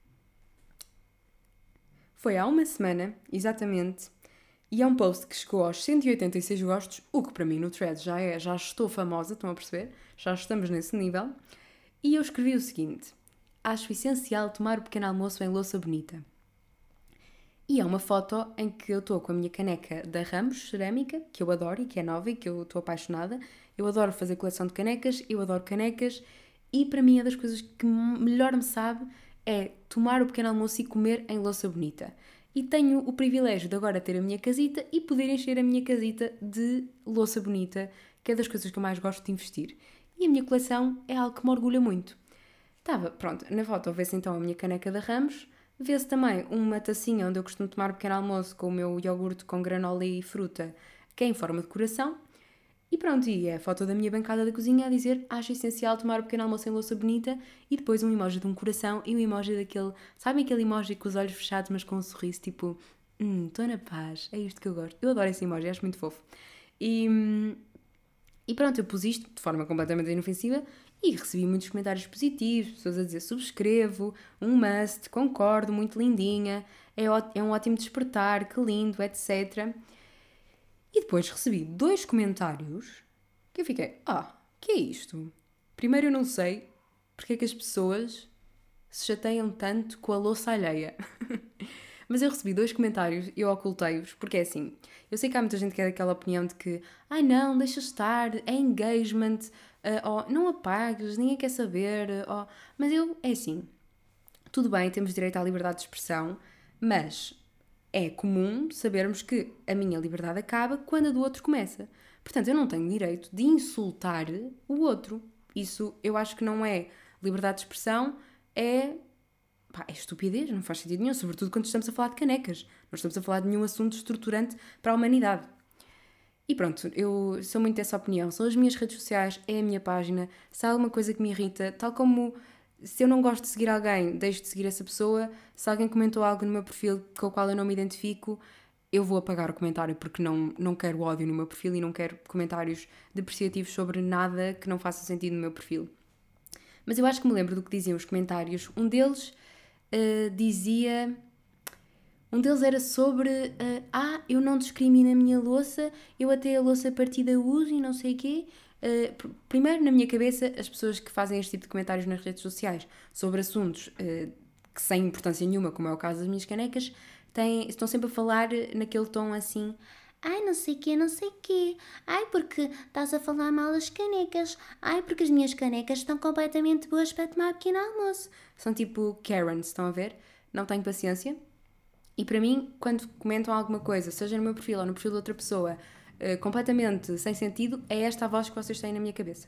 Foi há uma semana, exatamente, e é um post que chegou aos 186 gostos, o que para mim no Threads já estou famosa, estão a perceber? Já estamos nesse nível. E eu escrevi o seguinte: acho essencial tomar o pequeno almoço em louça bonita. E é uma foto em que eu estou com a minha caneca da Ramos Cerâmica, que eu adoro e que é nova e que eu estou apaixonada. Eu adoro fazer coleção de canecas, eu adoro canecas e para mim é das coisas que melhor me sabe é tomar o pequeno almoço e comer em louça bonita. E tenho o privilégio de agora ter a minha casita e poder encher a minha casita de louça bonita, que é das coisas que eu mais gosto de investir. E a minha coleção é algo que me orgulha muito. Pronto, na foto vê-se então a minha caneca da Ramos. Vê-se também uma tacinha onde eu costumo tomar um pequeno almoço com o meu iogurte com granola e fruta, que é em forma de coração. E pronto, e é a foto da minha bancada da cozinha a dizer: acho essencial tomar um pequeno almoço em louça bonita, e depois um emoji de um coração e um emoji daquele, sabem aquele emoji com os olhos fechados mas com um sorriso tipo, estou na paz, é isto que eu gosto. Eu adoro esse emoji, acho muito fofo. E pronto, eu pus isto de forma completamente inofensiva e recebi muitos comentários positivos, pessoas a dizer subscrevo, um must, concordo, muito lindinha, é um ótimo despertar, que lindo, etc. E depois recebi 2 comentários que eu fiquei, que é isto? Primeiro eu não sei porque é que as pessoas se chateiam tanto com a louça alheia. Mas eu recebi 2 comentários e eu ocultei-os, porque é assim, eu sei que há muita gente que é daquela opinião de que não, deixa estar, é engagement, não apagues, ninguém quer saber, mas é assim, tudo bem, temos direito à liberdade de expressão, mas é comum sabermos que a minha liberdade acaba quando a do outro começa. Portanto, eu não tenho direito de insultar o outro. Isso eu acho que não é liberdade de expressão, é estupidez, não faz sentido nenhum, sobretudo quando estamos a falar de canecas. Não estamos a falar de nenhum assunto estruturante para a humanidade. E pronto, eu sou muito dessa opinião. São as minhas redes sociais, é a minha página. Se há alguma coisa que me irrita, tal como se eu não gosto de seguir alguém, deixo de seguir essa pessoa. Se alguém comentou algo no meu perfil com o qual eu não me identifico, eu vou apagar o comentário porque não quero ódio no meu perfil e não quero comentários depreciativos sobre nada que não faça sentido no meu perfil. Mas eu acho que me lembro do que diziam os comentários. Um deles dizia... Um deles era sobre, eu não discrimino a minha louça, eu até a louça partida uso e não sei o quê. Primeiro, na minha cabeça, as pessoas que fazem este tipo de comentários nas redes sociais sobre assuntos que sem importância nenhuma, como é o caso das minhas canecas, estão sempre a falar naquele tom assim... não sei quê, não sei quê. Porque estás a falar mal das canecas. Porque as minhas canecas estão completamente boas para tomar pequeno almoço. São tipo Karens, estão a ver? Não tenho paciência. E para mim, quando comentam alguma coisa, seja no meu perfil ou no perfil de outra pessoa, completamente sem sentido, é esta a voz que vocês têm na minha cabeça.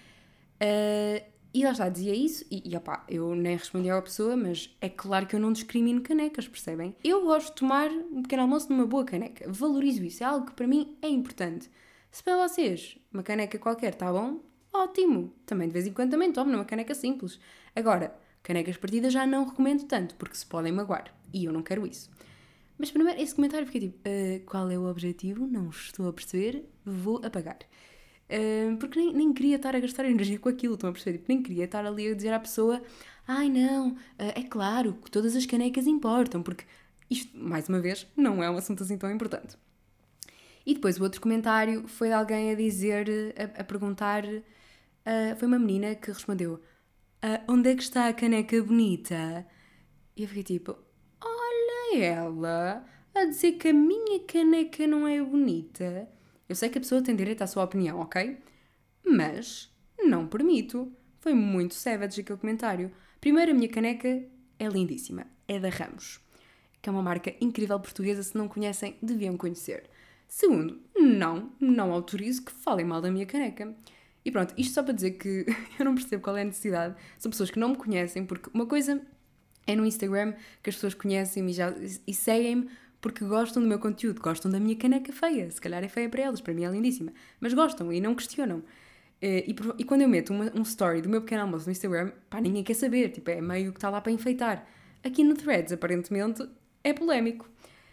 E lá está, dizia isso, eu nem respondi à pessoa, mas é claro que eu não discrimino canecas, percebem? Eu gosto de tomar um pequeno almoço numa boa caneca, valorizo isso, é algo que para mim é importante. Se para vocês uma caneca qualquer está bom, ótimo, também de vez em quando também tomo numa caneca simples. Agora, canecas partidas já não recomendo tanto, porque se podem magoar, e eu não quero isso. Mas primeiro, esse comentário fiquei tipo, qual é o objetivo? Não estou a perceber, vou apagar. Porque nem queria estar a gastar energia com aquilo, estão a perceber? Nem queria estar ali a dizer à pessoa, não, é claro que todas as canecas importam, porque isto, mais uma vez, não é um assunto assim tão importante. E depois o outro comentário foi de alguém a dizer, a perguntar, foi uma menina que respondeu, onde é que está a caneca bonita? E eu fiquei tipo, olha ela a dizer que a minha caneca não é bonita. Eu sei que a pessoa tem direito à sua opinião, ok? Mas não permito. Foi muito savage aquele comentário. Primeiro, a minha caneca é lindíssima. É da Ramos, que é uma marca incrível portuguesa. Se não conhecem, deviam conhecer. Segundo, não autorizo que falem mal da minha caneca. E pronto, isto só para dizer que eu não percebo qual é a necessidade. São pessoas que não me conhecem, porque uma coisa é no Instagram que as pessoas conhecem-me e seguem-me porque gostam do meu conteúdo, gostam da minha caneca feia. Se calhar é feia para elas, para mim é lindíssima. Mas gostam e não questionam. E quando eu meto um story do meu pequeno almoço no Instagram, pá, ninguém quer saber. Tipo, é meio que está lá para enfeitar. Aqui no Threads, aparentemente, é polémico.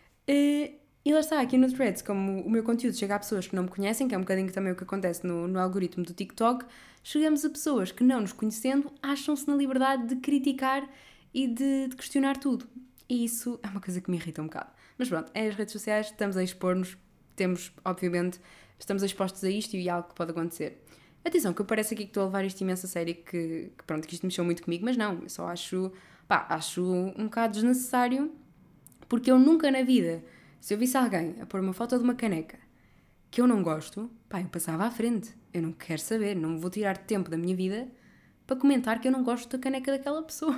E lá está, aqui no Threads, como o meu conteúdo chega a pessoas que não me conhecem, que é um bocadinho também o que acontece no algoritmo do TikTok, chegamos a pessoas que, não nos conhecendo, acham-se na liberdade de criticar e de questionar tudo. E isso é uma coisa que me irrita um bocado. Mas pronto, é as redes sociais, estamos a expor-nos, temos, obviamente, estamos expostos a isto e é algo que pode acontecer. Atenção, que eu parece aqui que estou a levar isto imenso a sério, que pronto, que isto mexeu muito comigo, mas não, eu só acho um bocado desnecessário, porque eu nunca na vida, se eu visse alguém a pôr uma foto de uma caneca que eu não gosto, pá, eu passava à frente. Eu não quero saber, não vou tirar tempo da minha vida para comentar que eu não gosto da caneca daquela pessoa.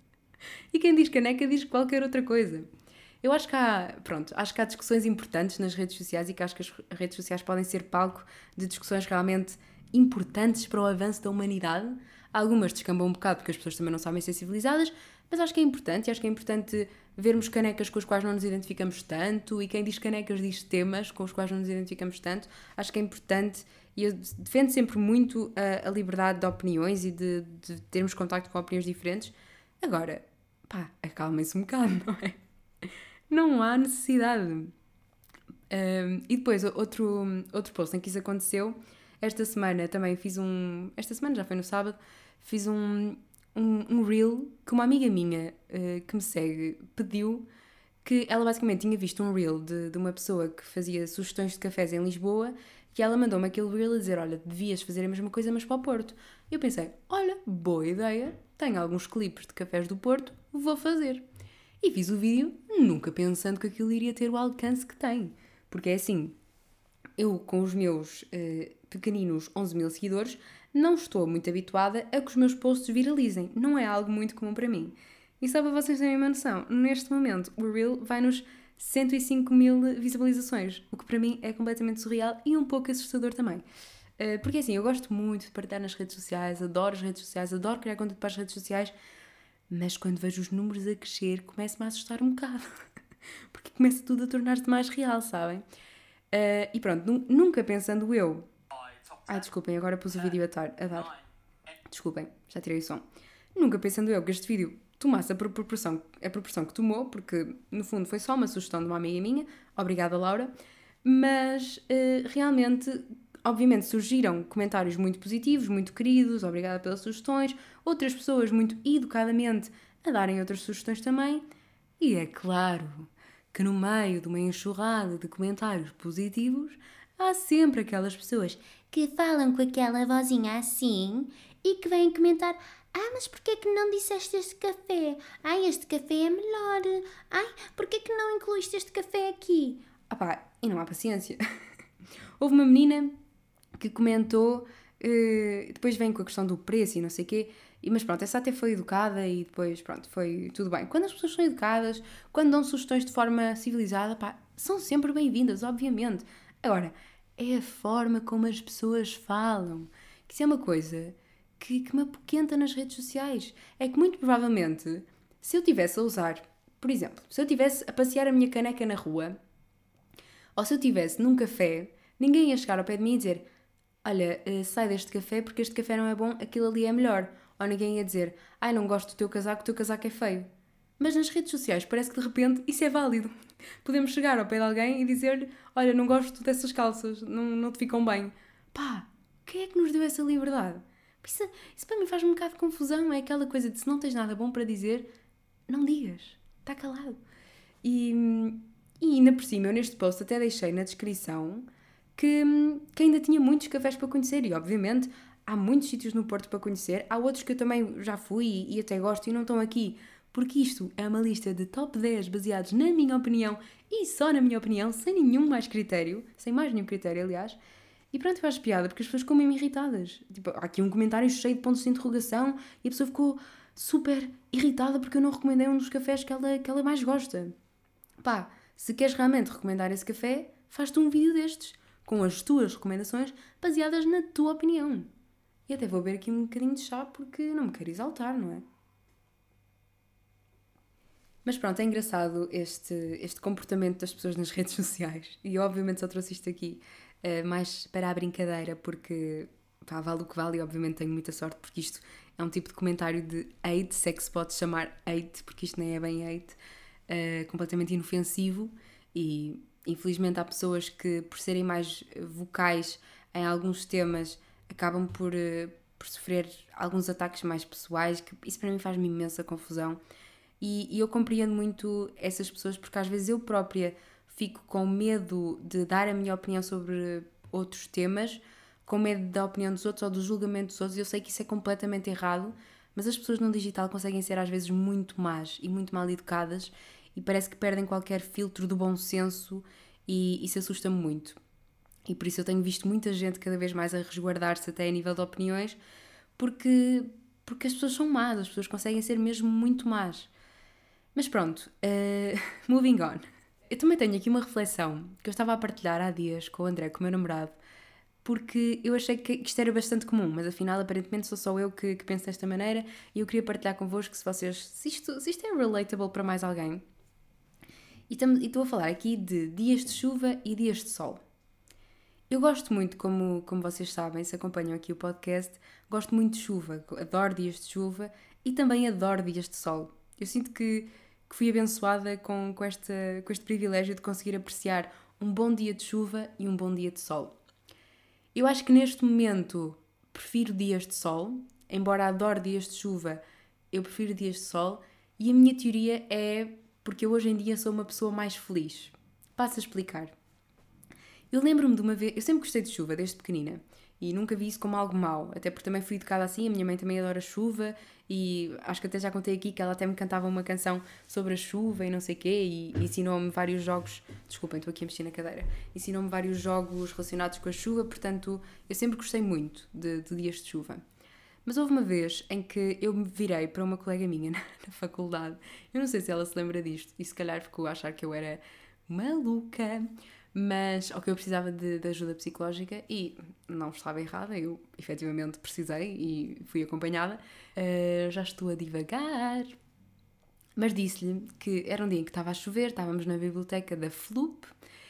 E quem diz caneca diz qualquer outra coisa. Eu acho que acho que há discussões importantes nas redes sociais e que acho que as redes sociais podem ser palco de discussões realmente importantes para o avanço da humanidade. Algumas descambam um bocado porque as pessoas também não sabem ser civilizadas, mas acho que é importante, e acho que é importante vermos canecas com as quais não nos identificamos tanto, e quem diz canecas diz temas com os quais não nos identificamos tanto. Acho que é importante, e eu defendo sempre muito a liberdade de opiniões e de termos contacto com opiniões diferentes. Agora, pá, acalmem-se um bocado, não é? Não há necessidade. E depois, outro post em que isso aconteceu, esta semana também fiz esta semana já foi no sábado, fiz um reel que uma amiga minha que me segue pediu, que ela basicamente tinha visto um reel de uma pessoa que fazia sugestões de cafés em Lisboa, e ela mandou-me aquele reel a dizer, olha, devias fazer a mesma coisa mas para o Porto. E eu pensei, olha, boa ideia, tenho alguns clipes de cafés do Porto, vou fazer. E fiz o vídeo nunca pensando que aquilo iria ter o alcance que tem. Porque é assim, eu com os meus pequeninos 11.000 seguidores não estou muito habituada a que os meus posts viralizem. Não é algo muito comum para mim. E só para vocês terem uma noção, neste momento o Reel vai nos 105.000 visualizações, o que para mim é completamente surreal e um pouco assustador também. Porque assim, eu gosto muito de partilhar nas redes sociais, adoro as redes sociais, adoro criar conteúdo para as redes sociais, mas quando vejo os números a crescer, começo-me a assustar um bocado. Porque começa tudo a tornar-se mais real, sabem? E pronto, nunca pensando eu... Ai, desculpem, agora pus o vídeo a dar. Desculpem, já tirei o som. Nunca pensando eu que este vídeo tomasse a proporção que tomou, porque no fundo foi só uma sugestão de uma amiga minha, obrigada Laura, mas realmente, obviamente surgiram comentários muito positivos, muito queridos, obrigada pelas sugestões, outras pessoas muito educadamente a darem outras sugestões também, e é claro que no meio de uma enxurrada de comentários positivos há sempre aquelas pessoas que falam com aquela vozinha assim e que vêm comentar: mas porquê que não disseste este café? Este café é melhor. Porquê que não incluíste este café aqui? E não há paciência. Houve uma menina que comentou, depois vem com a questão do preço e não sei o quê, mas pronto, essa até foi educada e depois pronto, foi tudo bem. Quando as pessoas são educadas, quando dão sugestões de forma civilizada, são sempre bem-vindas, obviamente. Agora, é a forma como as pessoas falam, que isso é uma coisa que me apoquenta nas redes sociais. É que muito provavelmente, se eu estivesse a usar, por exemplo, se eu estivesse a passear a minha caneca na rua, ou se eu estivesse num café, ninguém ia chegar ao pé de mim e dizer: olha, sai deste café porque este café não é bom, aquilo ali é melhor. Ou ninguém ia dizer: não gosto do teu casaco é feio. Mas nas redes sociais parece que de repente isso é válido. Podemos chegar ao pé de alguém e dizer-lhe: olha, não gosto dessas calças, não te ficam bem. Quem é que nos deu essa liberdade? Isso para mim faz um bocado de confusão. É aquela coisa de, se não tens nada bom para dizer, não digas, está calado. E ainda por cima, eu neste post até deixei na descrição que ainda tinha muitos cafés para conhecer e, obviamente, há muitos sítios no Porto para conhecer, há outros que eu também já fui e até gosto e não estão aqui, porque isto é uma lista de top 10 baseados na minha opinião e só na minha opinião, sem nenhum mais critério, sem mais nenhum critério, aliás. E pronto, eu acho piada, porque as pessoas ficam mesmo irritadas. Tipo, há aqui um comentário cheio de pontos de interrogação e a pessoa ficou super irritada porque eu não recomendei um dos cafés que ela mais gosta. Pá, se queres realmente recomendar esse café, faz-te um vídeo destes, com as tuas recomendações baseadas na tua opinião. E até vou beber aqui um bocadinho de chá porque não me quero exaltar, não é? Mas pronto, é engraçado este comportamento das pessoas nas redes sociais. E eu obviamente só trouxe isto aqui mais para a brincadeira, porque pá, vale o que vale e obviamente tenho muita sorte, porque isto é um tipo de comentário de hate, se é que se pode chamar hate, porque isto nem é bem hate, completamente inofensivo. E infelizmente há pessoas que, por serem mais vocais em alguns temas, acabam por sofrer alguns ataques mais pessoais, que isso para mim faz-me imensa confusão. E eu compreendo muito essas pessoas porque às vezes eu própria fico com medo de dar a minha opinião sobre outros temas, com medo da opinião dos outros ou do julgamento dos outros. Eu sei que isso é completamente errado, mas as pessoas no digital conseguem ser às vezes muito más e muito mal educadas e parece que perdem qualquer filtro do bom senso e isso assusta-me muito. E por isso eu tenho visto muita gente cada vez mais a resguardar-se até a nível de opiniões porque as pessoas são más, as pessoas conseguem ser mesmo muito más. Mas pronto, moving on. Eu também tenho aqui uma reflexão que eu estava a partilhar há dias com o André, com o meu namorado, porque eu achei que isto era bastante comum, mas afinal aparentemente sou só eu que penso desta maneira e eu queria partilhar convosco se isto é relatable para mais alguém. E estou a falar aqui de dias de chuva e dias de sol. Eu gosto muito, como vocês sabem, se acompanham aqui o podcast, gosto muito de chuva, adoro dias de chuva e também adoro dias de sol. Eu sinto que fui abençoada com este privilégio de conseguir apreciar um bom dia de chuva e um bom dia de sol. Eu acho que neste momento prefiro dias de sol, embora adore dias de chuva, eu prefiro dias de sol e a minha teoria é porque eu hoje em dia sou uma pessoa mais feliz. Passo a explicar. Eu lembro-me de uma vez, eu sempre gostei de chuva desde pequenina e nunca vi isso como algo mau, até porque também fui educada assim, a minha mãe também adora chuva e acho que até já contei aqui que ela até me cantava uma canção sobre a chuva e não sei o quê e ensinou-me vários jogos, desculpem, estou aqui a mexer na cadeira, ensinou-me vários jogos relacionados com a chuva, portanto eu sempre gostei muito de dias de chuva. Mas houve uma vez em que eu me virei para uma colega minha na faculdade, eu não sei se ela se lembra disto e se calhar ficou a achar que eu era maluca, mas ou que eu precisava de ajuda psicológica e não estava errada, eu efetivamente precisei e fui acompanhada. Já estou a divagar, mas disse-lhe que era um dia em que estava a chover, estávamos na biblioteca da FLUP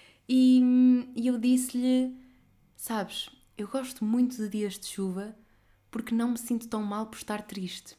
e eu disse-lhe, sabes, eu gosto muito de dias de chuva porque não me sinto tão mal por estar triste.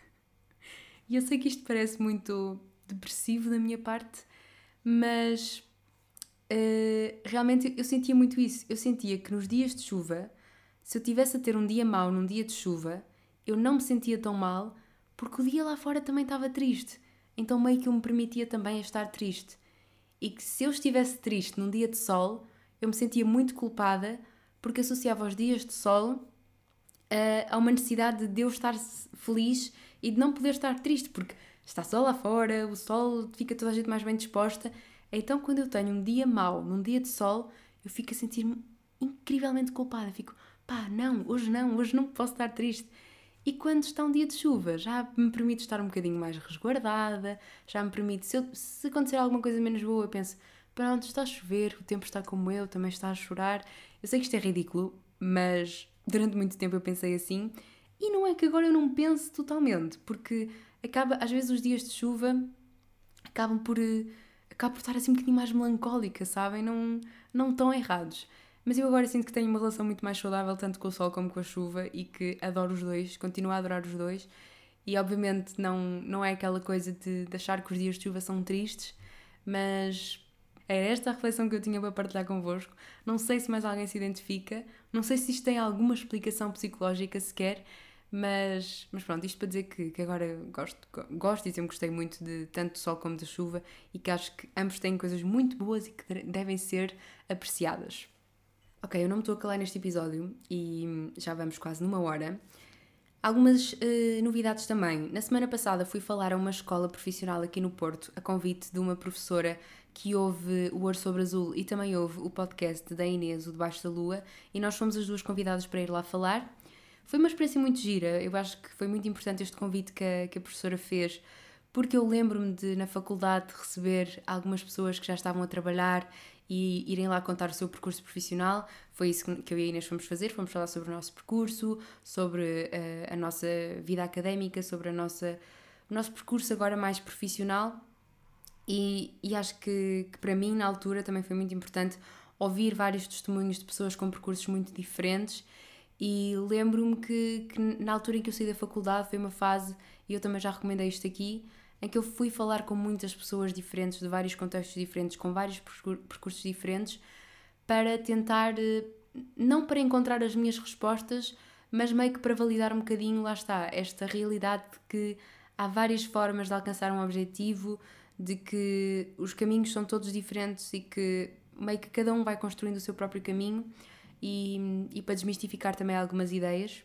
E eu sei que isto parece muito depressivo da minha parte, mas realmente eu sentia muito isso. Eu sentia que nos dias de chuva, se eu tivesse a ter um dia mau num dia de chuva, eu não me sentia tão mal porque o dia lá fora também estava triste. Então meio que eu me permitia também estar triste. E que se eu estivesse triste num dia de sol, eu me sentia muito culpada porque associava os dias de sol a uma necessidade de eu estar feliz e de não poder estar triste, porque está sol lá fora, o sol fica toda a gente mais bem disposta. Então, quando eu tenho um dia mau, num dia de sol, eu fico a sentir-me incrivelmente culpada. Fico, pá, hoje não posso estar triste. E quando está um dia de chuva, já me permite estar um bocadinho mais resguardada, já me permite, se acontecer alguma coisa menos boa, eu penso, pronto, está a chover, o tempo está como eu, também está a chorar. Eu sei que isto é ridículo, mas durante muito tempo eu pensei assim. E não é que agora eu não pense totalmente, porque às vezes os dias de chuva acabo por estar assim um bocadinho mais melancólica, sabem? Não estão errados. Mas eu agora sinto que tenho uma relação muito mais saudável tanto com o sol como com a chuva e que adoro os dois, continuo a adorar os dois. E obviamente não é aquela coisa de achar que os dias de chuva são tristes, mas era esta a reflexão que eu tinha para partilhar convosco. Não sei se mais alguém se identifica, não sei se isto tem alguma explicação psicológica sequer, Mas pronto, isto para dizer que agora gosto e sempre gostei muito de tanto do sol como da chuva e que acho que ambos têm coisas muito boas e que devem ser apreciadas. Ok, eu não me estou a calar neste episódio e já vamos quase numa hora. Algumas novidades também. Na semana passada fui falar a uma escola profissional aqui no Porto, a convite de uma professora que ouve o Ouro Sobre Azul e também ouve o podcast da Inês, o Debaixo da Lua, e nós fomos as duas convidadas para ir lá falar. Foi uma experiência muito gira, eu acho que foi muito importante este convite que a professora fez, porque eu lembro-me de, na faculdade, receber algumas pessoas que já estavam a trabalhar e irem lá contar o seu percurso profissional. Foi isso que eu e a Inês fomos fazer, fomos falar sobre o nosso percurso, sobre a nossa vida académica, sobre o nosso percurso agora mais profissional. E acho que para mim, na altura, também foi muito importante ouvir vários testemunhos de pessoas com percursos muito diferentes. E lembro-me que na altura em que eu saí da faculdade foi uma fase, e eu também já recomendei isto aqui, em que eu fui falar com muitas pessoas diferentes, de vários contextos diferentes, com vários percursos diferentes, para tentar, não para encontrar as minhas respostas, mas meio que para validar um bocadinho, lá está, esta realidade de que há várias formas de alcançar um objetivo, de que os caminhos são todos diferentes e que meio que cada um vai construindo o seu próprio caminho e para desmistificar também algumas ideias.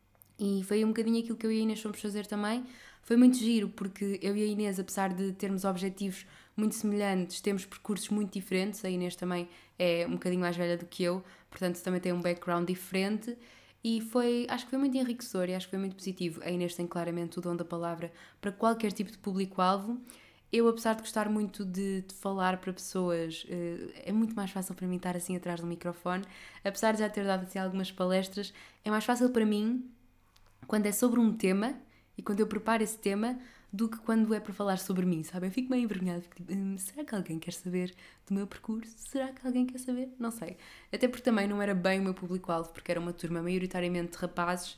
E foi um bocadinho aquilo que eu e a Inês fomos fazer também. Foi muito giro, porque eu e a Inês, apesar de termos objetivos muito semelhantes, temos percursos muito diferentes. A Inês também é um bocadinho mais velha do que eu, portanto também tem um background diferente. E acho que foi muito enriquecedor e acho que foi muito positivo. A Inês tem claramente o dom da palavra para qualquer tipo de público-alvo. Eu, apesar de gostar muito de falar para pessoas, é muito mais fácil para mim estar assim atrás do microfone. Apesar de já ter dado assim algumas palestras, é mais fácil para mim quando é sobre um tema e quando eu preparo esse tema do que quando é para falar sobre mim, sabem? Eu fico meio envergonhada, fico tipo, será que alguém quer saber do meu percurso? Será que alguém quer saber? Não sei. Até porque também não era bem o meu público-alvo, porque era uma turma maioritariamente de rapazes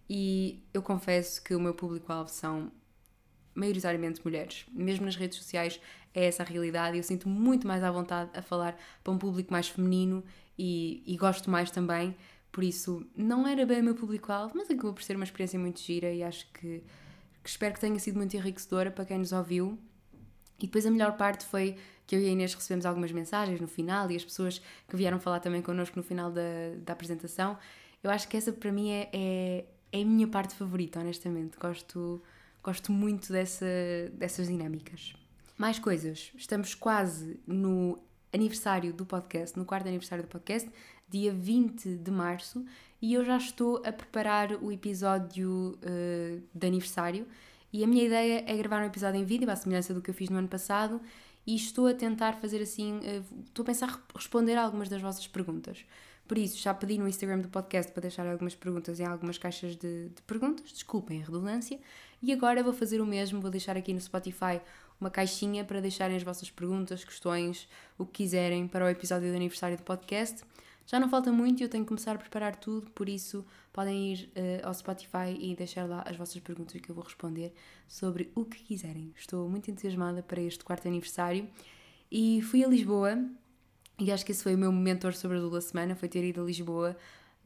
e eu confesso que o meu público-alvo são maioritariamente mulheres. Mesmo nas redes sociais é essa a realidade e eu sinto muito mais à vontade a falar para um público mais feminino e gosto mais também. Por isso, não era bem o meu público-alvo, mas acabou por ser uma experiência muito gira e acho que espero que tenha sido muito enriquecedora para quem nos ouviu. E depois a melhor parte foi que eu e a Inês recebemos algumas mensagens no final e as pessoas que vieram falar também connosco no final da apresentação. Eu acho que essa para mim é a minha parte favorita, honestamente. Gosto muito dessas dinâmicas. Mais coisas. Estamos quase no aniversário do podcast, no quarto aniversário do podcast, dia 20 de março, e eu já estou a preparar o episódio de aniversário. E a minha ideia é gravar um episódio em vídeo, à semelhança do que eu fiz no ano passado, e estou a tentar fazer assim, estou a pensar responder a algumas das vossas perguntas. Por isso, já pedi no Instagram do podcast para deixar algumas perguntas em algumas caixas de perguntas, desculpem a redundância, e agora vou fazer o mesmo, vou deixar aqui no Spotify uma caixinha para deixarem as vossas perguntas, questões, o que quiserem para o episódio de aniversário do podcast. Já não falta muito e eu tenho que começar a preparar tudo, por isso podem ir ao Spotify e deixar lá as vossas perguntas que eu vou responder sobre o que quiserem. Estou muito entusiasmada para este quarto aniversário e fui a Lisboa e acho que esse foi o meu momento Ouro Sobre Azul da semana, foi ter ido a Lisboa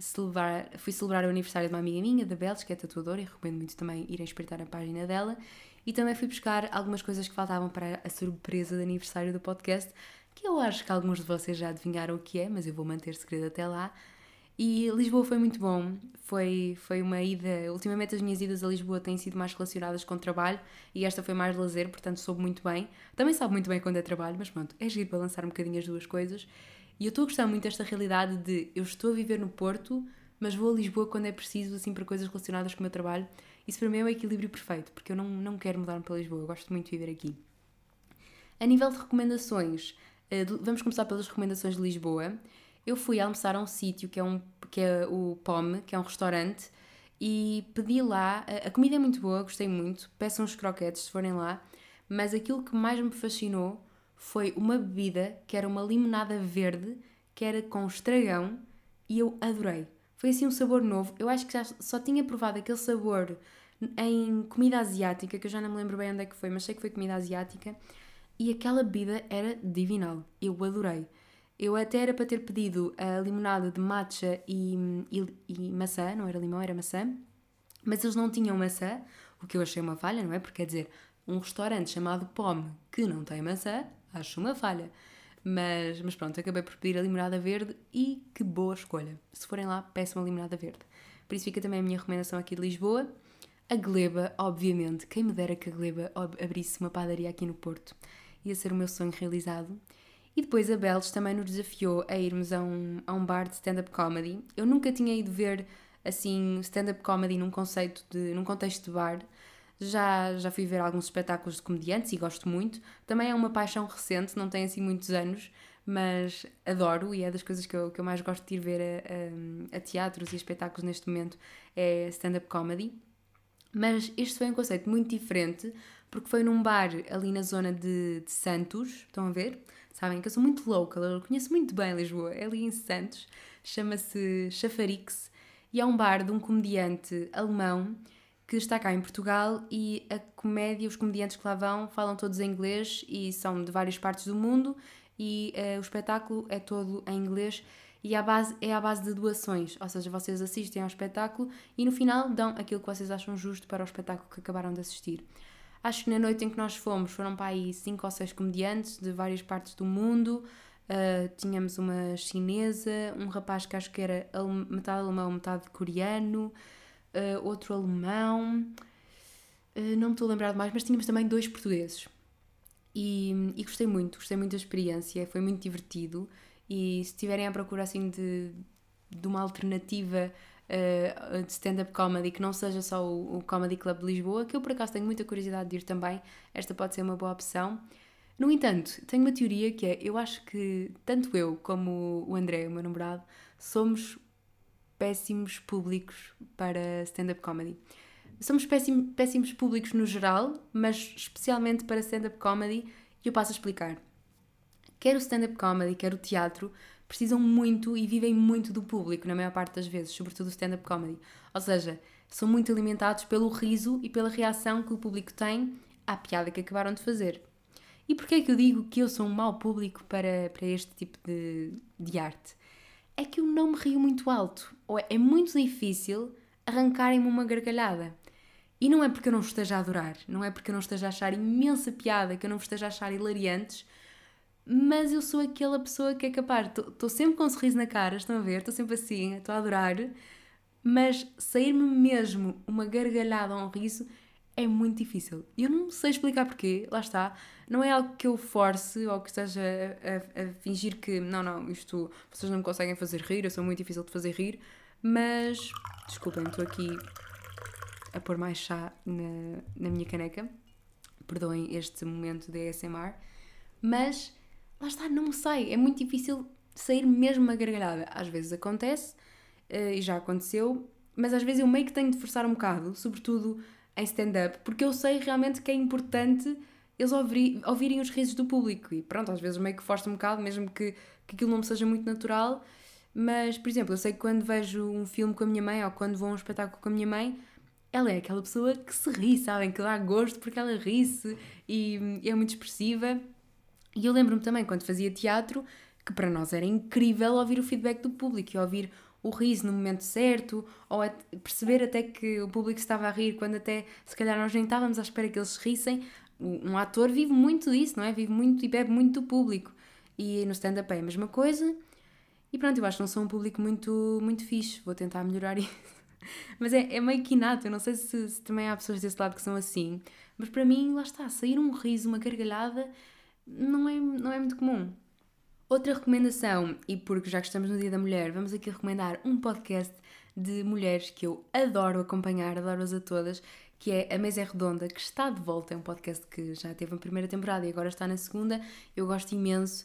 fui celebrar o aniversário de uma amiga minha, da Beles, que é tatuadora, e recomendo muito também irem espreitar a página dela. E também fui buscar algumas coisas que faltavam para a surpresa de aniversário do podcast, que eu acho que alguns de vocês já adivinharam o que é, mas eu vou manter segredo até lá. E Lisboa foi muito bom, foi uma ida, ultimamente as minhas idas a Lisboa têm sido mais relacionadas com trabalho e esta foi mais lazer, portanto soube muito bem. Também sabe muito bem quando é trabalho, mas pronto, é giro balançar um bocadinho as duas coisas. E eu estou a gostar muito desta realidade de eu estou a viver no Porto, mas vou a Lisboa quando é preciso, assim, para coisas relacionadas com o meu trabalho. Isso para mim é o equilíbrio perfeito, porque eu não quero mudar-me para Lisboa, eu gosto muito de viver aqui. A nível de recomendações, vamos começar pelas recomendações de Lisboa. Eu fui almoçar a um sítio que é o POM, que é um restaurante, e pedi lá, a comida é muito boa, gostei muito, peçam uns croquetes se forem lá, mas aquilo que mais me fascinou foi uma bebida que era uma limonada verde, que era com estragão, e eu adorei. Foi assim um sabor novo, eu acho que já só tinha provado aquele sabor em comida asiática, que eu já não me lembro bem onde é que foi, mas sei que foi comida asiática, e aquela bebida era divinal, eu adorei. Eu até era para ter pedido a limonada de matcha e maçã, não era limão, era maçã, mas eles não tinham maçã, o que eu achei uma falha, não é? Porque quer dizer, um restaurante chamado Pome que não tem maçã, acho uma falha. Mas pronto, acabei por pedir a limonada verde e que boa escolha. Se forem lá, peçam a limonada verde. Por isso fica também a minha recomendação aqui de Lisboa. A Gleba, obviamente, quem me dera que a Gleba abrisse uma padaria aqui no Porto. Ia ser o meu sonho realizado. E depois a Belos também nos desafiou a irmos a um bar de stand-up comedy. Eu nunca tinha ido ver, assim, stand-up comedy num contexto de bar. Já fui ver alguns espetáculos de comediantes e gosto muito. Também é uma paixão recente, não tem assim muitos anos, mas adoro e é das coisas que eu mais gosto de ir ver a teatros e espetáculos neste momento, é stand-up comedy. Mas este foi um conceito muito diferente, porque foi num bar ali na zona de Santos, estão a ver? Sabem que eu sou muito local, eu conheço muito bem Lisboa, é ali em Santos, chama-se Chafarix, e é um bar de um comediante alemão que está cá em Portugal e a comédia, os comediantes que lá vão falam todos em inglês e são de várias partes do mundo e o espetáculo é todo em inglês e é à base de doações, ou seja, vocês assistem ao espetáculo e no final dão aquilo que vocês acham justo para o espetáculo que acabaram de assistir. Acho que na noite em que nós fomos foram para aí 5 ou 6 comediantes de várias partes do mundo. Tínhamos uma chinesa, um rapaz que acho que era metade alemão, metade coreano, outro alemão, não me estou a lembrar de mais, mas tínhamos também 2 portugueses. E gostei muito da experiência, foi muito divertido. E se estiverem à procura assim de uma alternativa de stand-up comedy que não seja só o Comedy Club de Lisboa, que eu por acaso tenho muita curiosidade de ir também, esta pode ser uma boa opção. No entanto, tenho uma teoria que é, eu acho que tanto eu como o André, o meu namorado, somos péssimos públicos para stand-up comedy. Somos péssimos públicos no geral, mas especialmente para stand-up comedy, e eu passo a explicar. Quer o stand-up comedy, quer o teatro, precisam muito e vivem muito do público, na maior parte das vezes, sobretudo o stand-up comedy. Ou seja, são muito alimentados pelo riso e pela reação que o público tem à piada que acabaram de fazer. E porquê é que eu digo que eu sou um mau público para este tipo de arte? É que eu não me rio muito alto, ou é muito difícil arrancarem-me uma gargalhada. E não é porque eu não esteja a adorar, não é porque eu não esteja a achar imensa piada, que eu não esteja a achar hilariantes, mas eu sou aquela pessoa que é capaz, estou sempre com um sorriso na cara, estão a ver? Estou sempre assim, estou a adorar, mas sair-me mesmo uma gargalhada ou um riso é muito difícil. E eu não sei explicar porquê, lá está. Não é algo que eu force ou que esteja a fingir que não, isto vocês não me conseguem fazer rir, eu sou muito difícil de fazer rir, mas desculpem, estou aqui a pôr mais chá na minha caneca, perdoem este momento de ASMR, mas lá está, não sei, é muito difícil sair mesmo uma gargalhada. Às vezes acontece, e já aconteceu, mas às vezes eu meio que tenho de forçar um bocado, sobretudo em stand-up, porque eu sei realmente que é importante eles ouvirem os risos do público. E pronto, às vezes meio que forço um bocado, mesmo que aquilo não me seja muito natural. Mas, por exemplo, eu sei que quando vejo um filme com a minha mãe ou quando vou a um espetáculo com a minha mãe, ela é aquela pessoa que se ri, sabem? Que dá gosto porque ela ri-se e é muito expressiva. E eu lembro-me também, quando fazia teatro, que para nós era incrível ouvir o feedback do público e ouvir o riso no momento certo, ou perceber até que o público estava a rir quando até, se calhar, nós nem estávamos à espera que eles rissem. Um ator vive muito disso, não é? Vive muito e bebe muito do público. E no stand-up é a mesma coisa. E pronto, eu acho que não sou um público muito, muito fixe. Vou tentar melhorar isso. Mas é meio que inato, eu não sei se também há pessoas desse lado que são assim. Mas para mim, lá está, sair um riso, uma gargalhada, não é muito comum. Outra recomendação, e porque já que estamos no Dia da Mulher, vamos aqui recomendar um podcast de mulheres que eu adoro acompanhar, adoro-as a todas, que é A Mesa é Redonda, que está de volta. É um podcast que já teve a primeira temporada e agora está na segunda. Eu gosto imenso.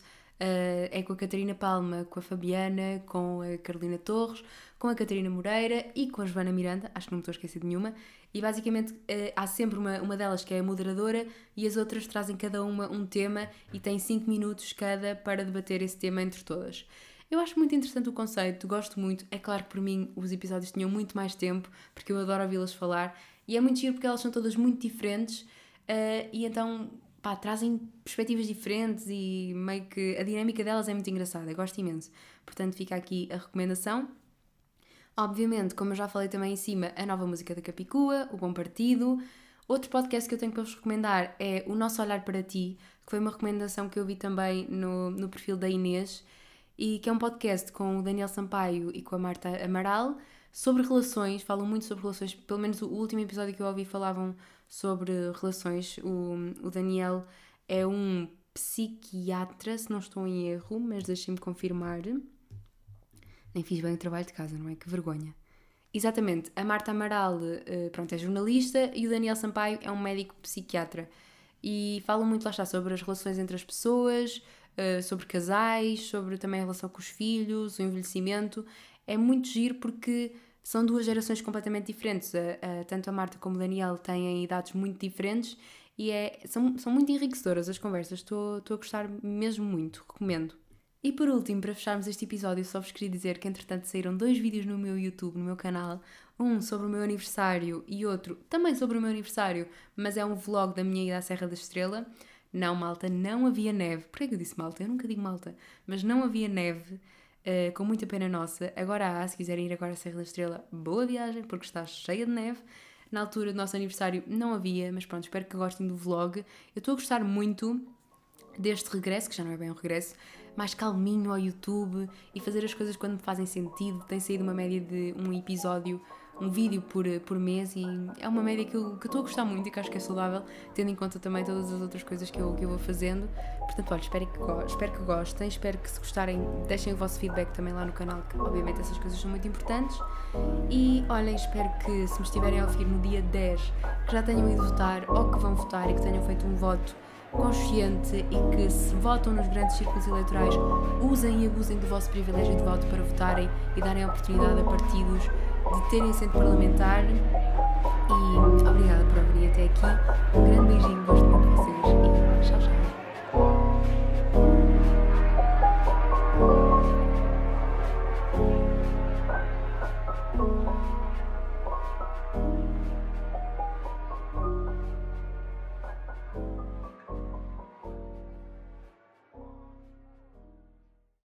É com a Catarina Palma, com a Fabiana, com a Carolina Torres, com a Catarina Moreira e com a Joana Miranda, acho que não me estou a esquecer de nenhuma, e basicamente há sempre uma delas que é a moderadora e as outras trazem cada uma um tema e têm 5 minutos cada para debater esse tema entre todas. Eu acho muito interessante o conceito, gosto muito, é claro que por mim os episódios tinham muito mais tempo, porque eu adoro ouvi-las falar, e é muito giro porque elas são todas muito diferentes, e então trazem perspectivas diferentes e meio que a dinâmica delas é muito engraçada, eu gosto imenso. Portanto, fica aqui a recomendação. Obviamente, como eu já falei também em cima, a nova música da Capicua, O Bom Partido. Outro podcast que eu tenho para vos recomendar é O Nosso Olhar para Ti, que foi uma recomendação que eu vi também no perfil da Inês, e que é um podcast com o Daniel Sampaio e com a Marta Amaral, sobre relações, falam muito sobre relações, pelo menos o último episódio que eu ouvi falavam sobre relações. O Daniel é um psiquiatra, se não estou em erro, mas deixem-me confirmar. Nem fiz bem o trabalho de casa, não é? Que vergonha. Exatamente, a Marta Amaral, pronto, é jornalista e o Daniel Sampaio é um médico psiquiatra. E falam muito, lá está, sobre as relações entre as pessoas, sobre casais, sobre também a relação com os filhos, o envelhecimento. É muito giro porque são duas gerações completamente diferentes. Tanto a Marta como o Daniel têm idades muito diferentes e são muito enriquecedoras as conversas. Estou a gostar mesmo muito, recomendo. E por último, para fecharmos este episódio, só vos queria dizer que entretanto saíram 2 vídeos no meu YouTube, no meu canal, um sobre o meu aniversário e outro também sobre o meu aniversário, mas é um vlog da minha ida à Serra da Estrela. Não, malta, não havia neve. Porquê que eu disse malta? Eu nunca digo malta. Mas não havia neve, com muita pena nossa. Agora se quiserem ir agora à Serra da Estrela, boa viagem, porque está cheia de neve. Na altura do nosso aniversário não havia, mas pronto, espero que gostem do vlog. Eu estou a gostar muito deste regresso, que já não é bem um regresso, mais calminho ao YouTube e fazer as coisas quando me fazem sentido. Tem saído uma média de um episódio, um vídeo por mês, e é uma média que eu estou a gostar muito e que acho que é saudável, tendo em conta também todas as outras coisas que eu vou fazendo. Portanto, olha, espero que gostem, espero que, se gostarem, deixem o vosso feedback também lá no canal, que obviamente essas coisas são muito importantes. E olhem, espero que, se me estiverem a ouvir no dia 10, que já tenham ido votar ou que vão votar e que tenham feito um voto consciente, e que, se votam nos grandes ciclos eleitorais, usem e abusem do vosso privilégio de voto para votarem e darem a oportunidade a partidos de terem assento parlamentar. E obrigada por ouvirem até aqui. Um grande beijinho, gosto muito de vocês e tchau, tchau.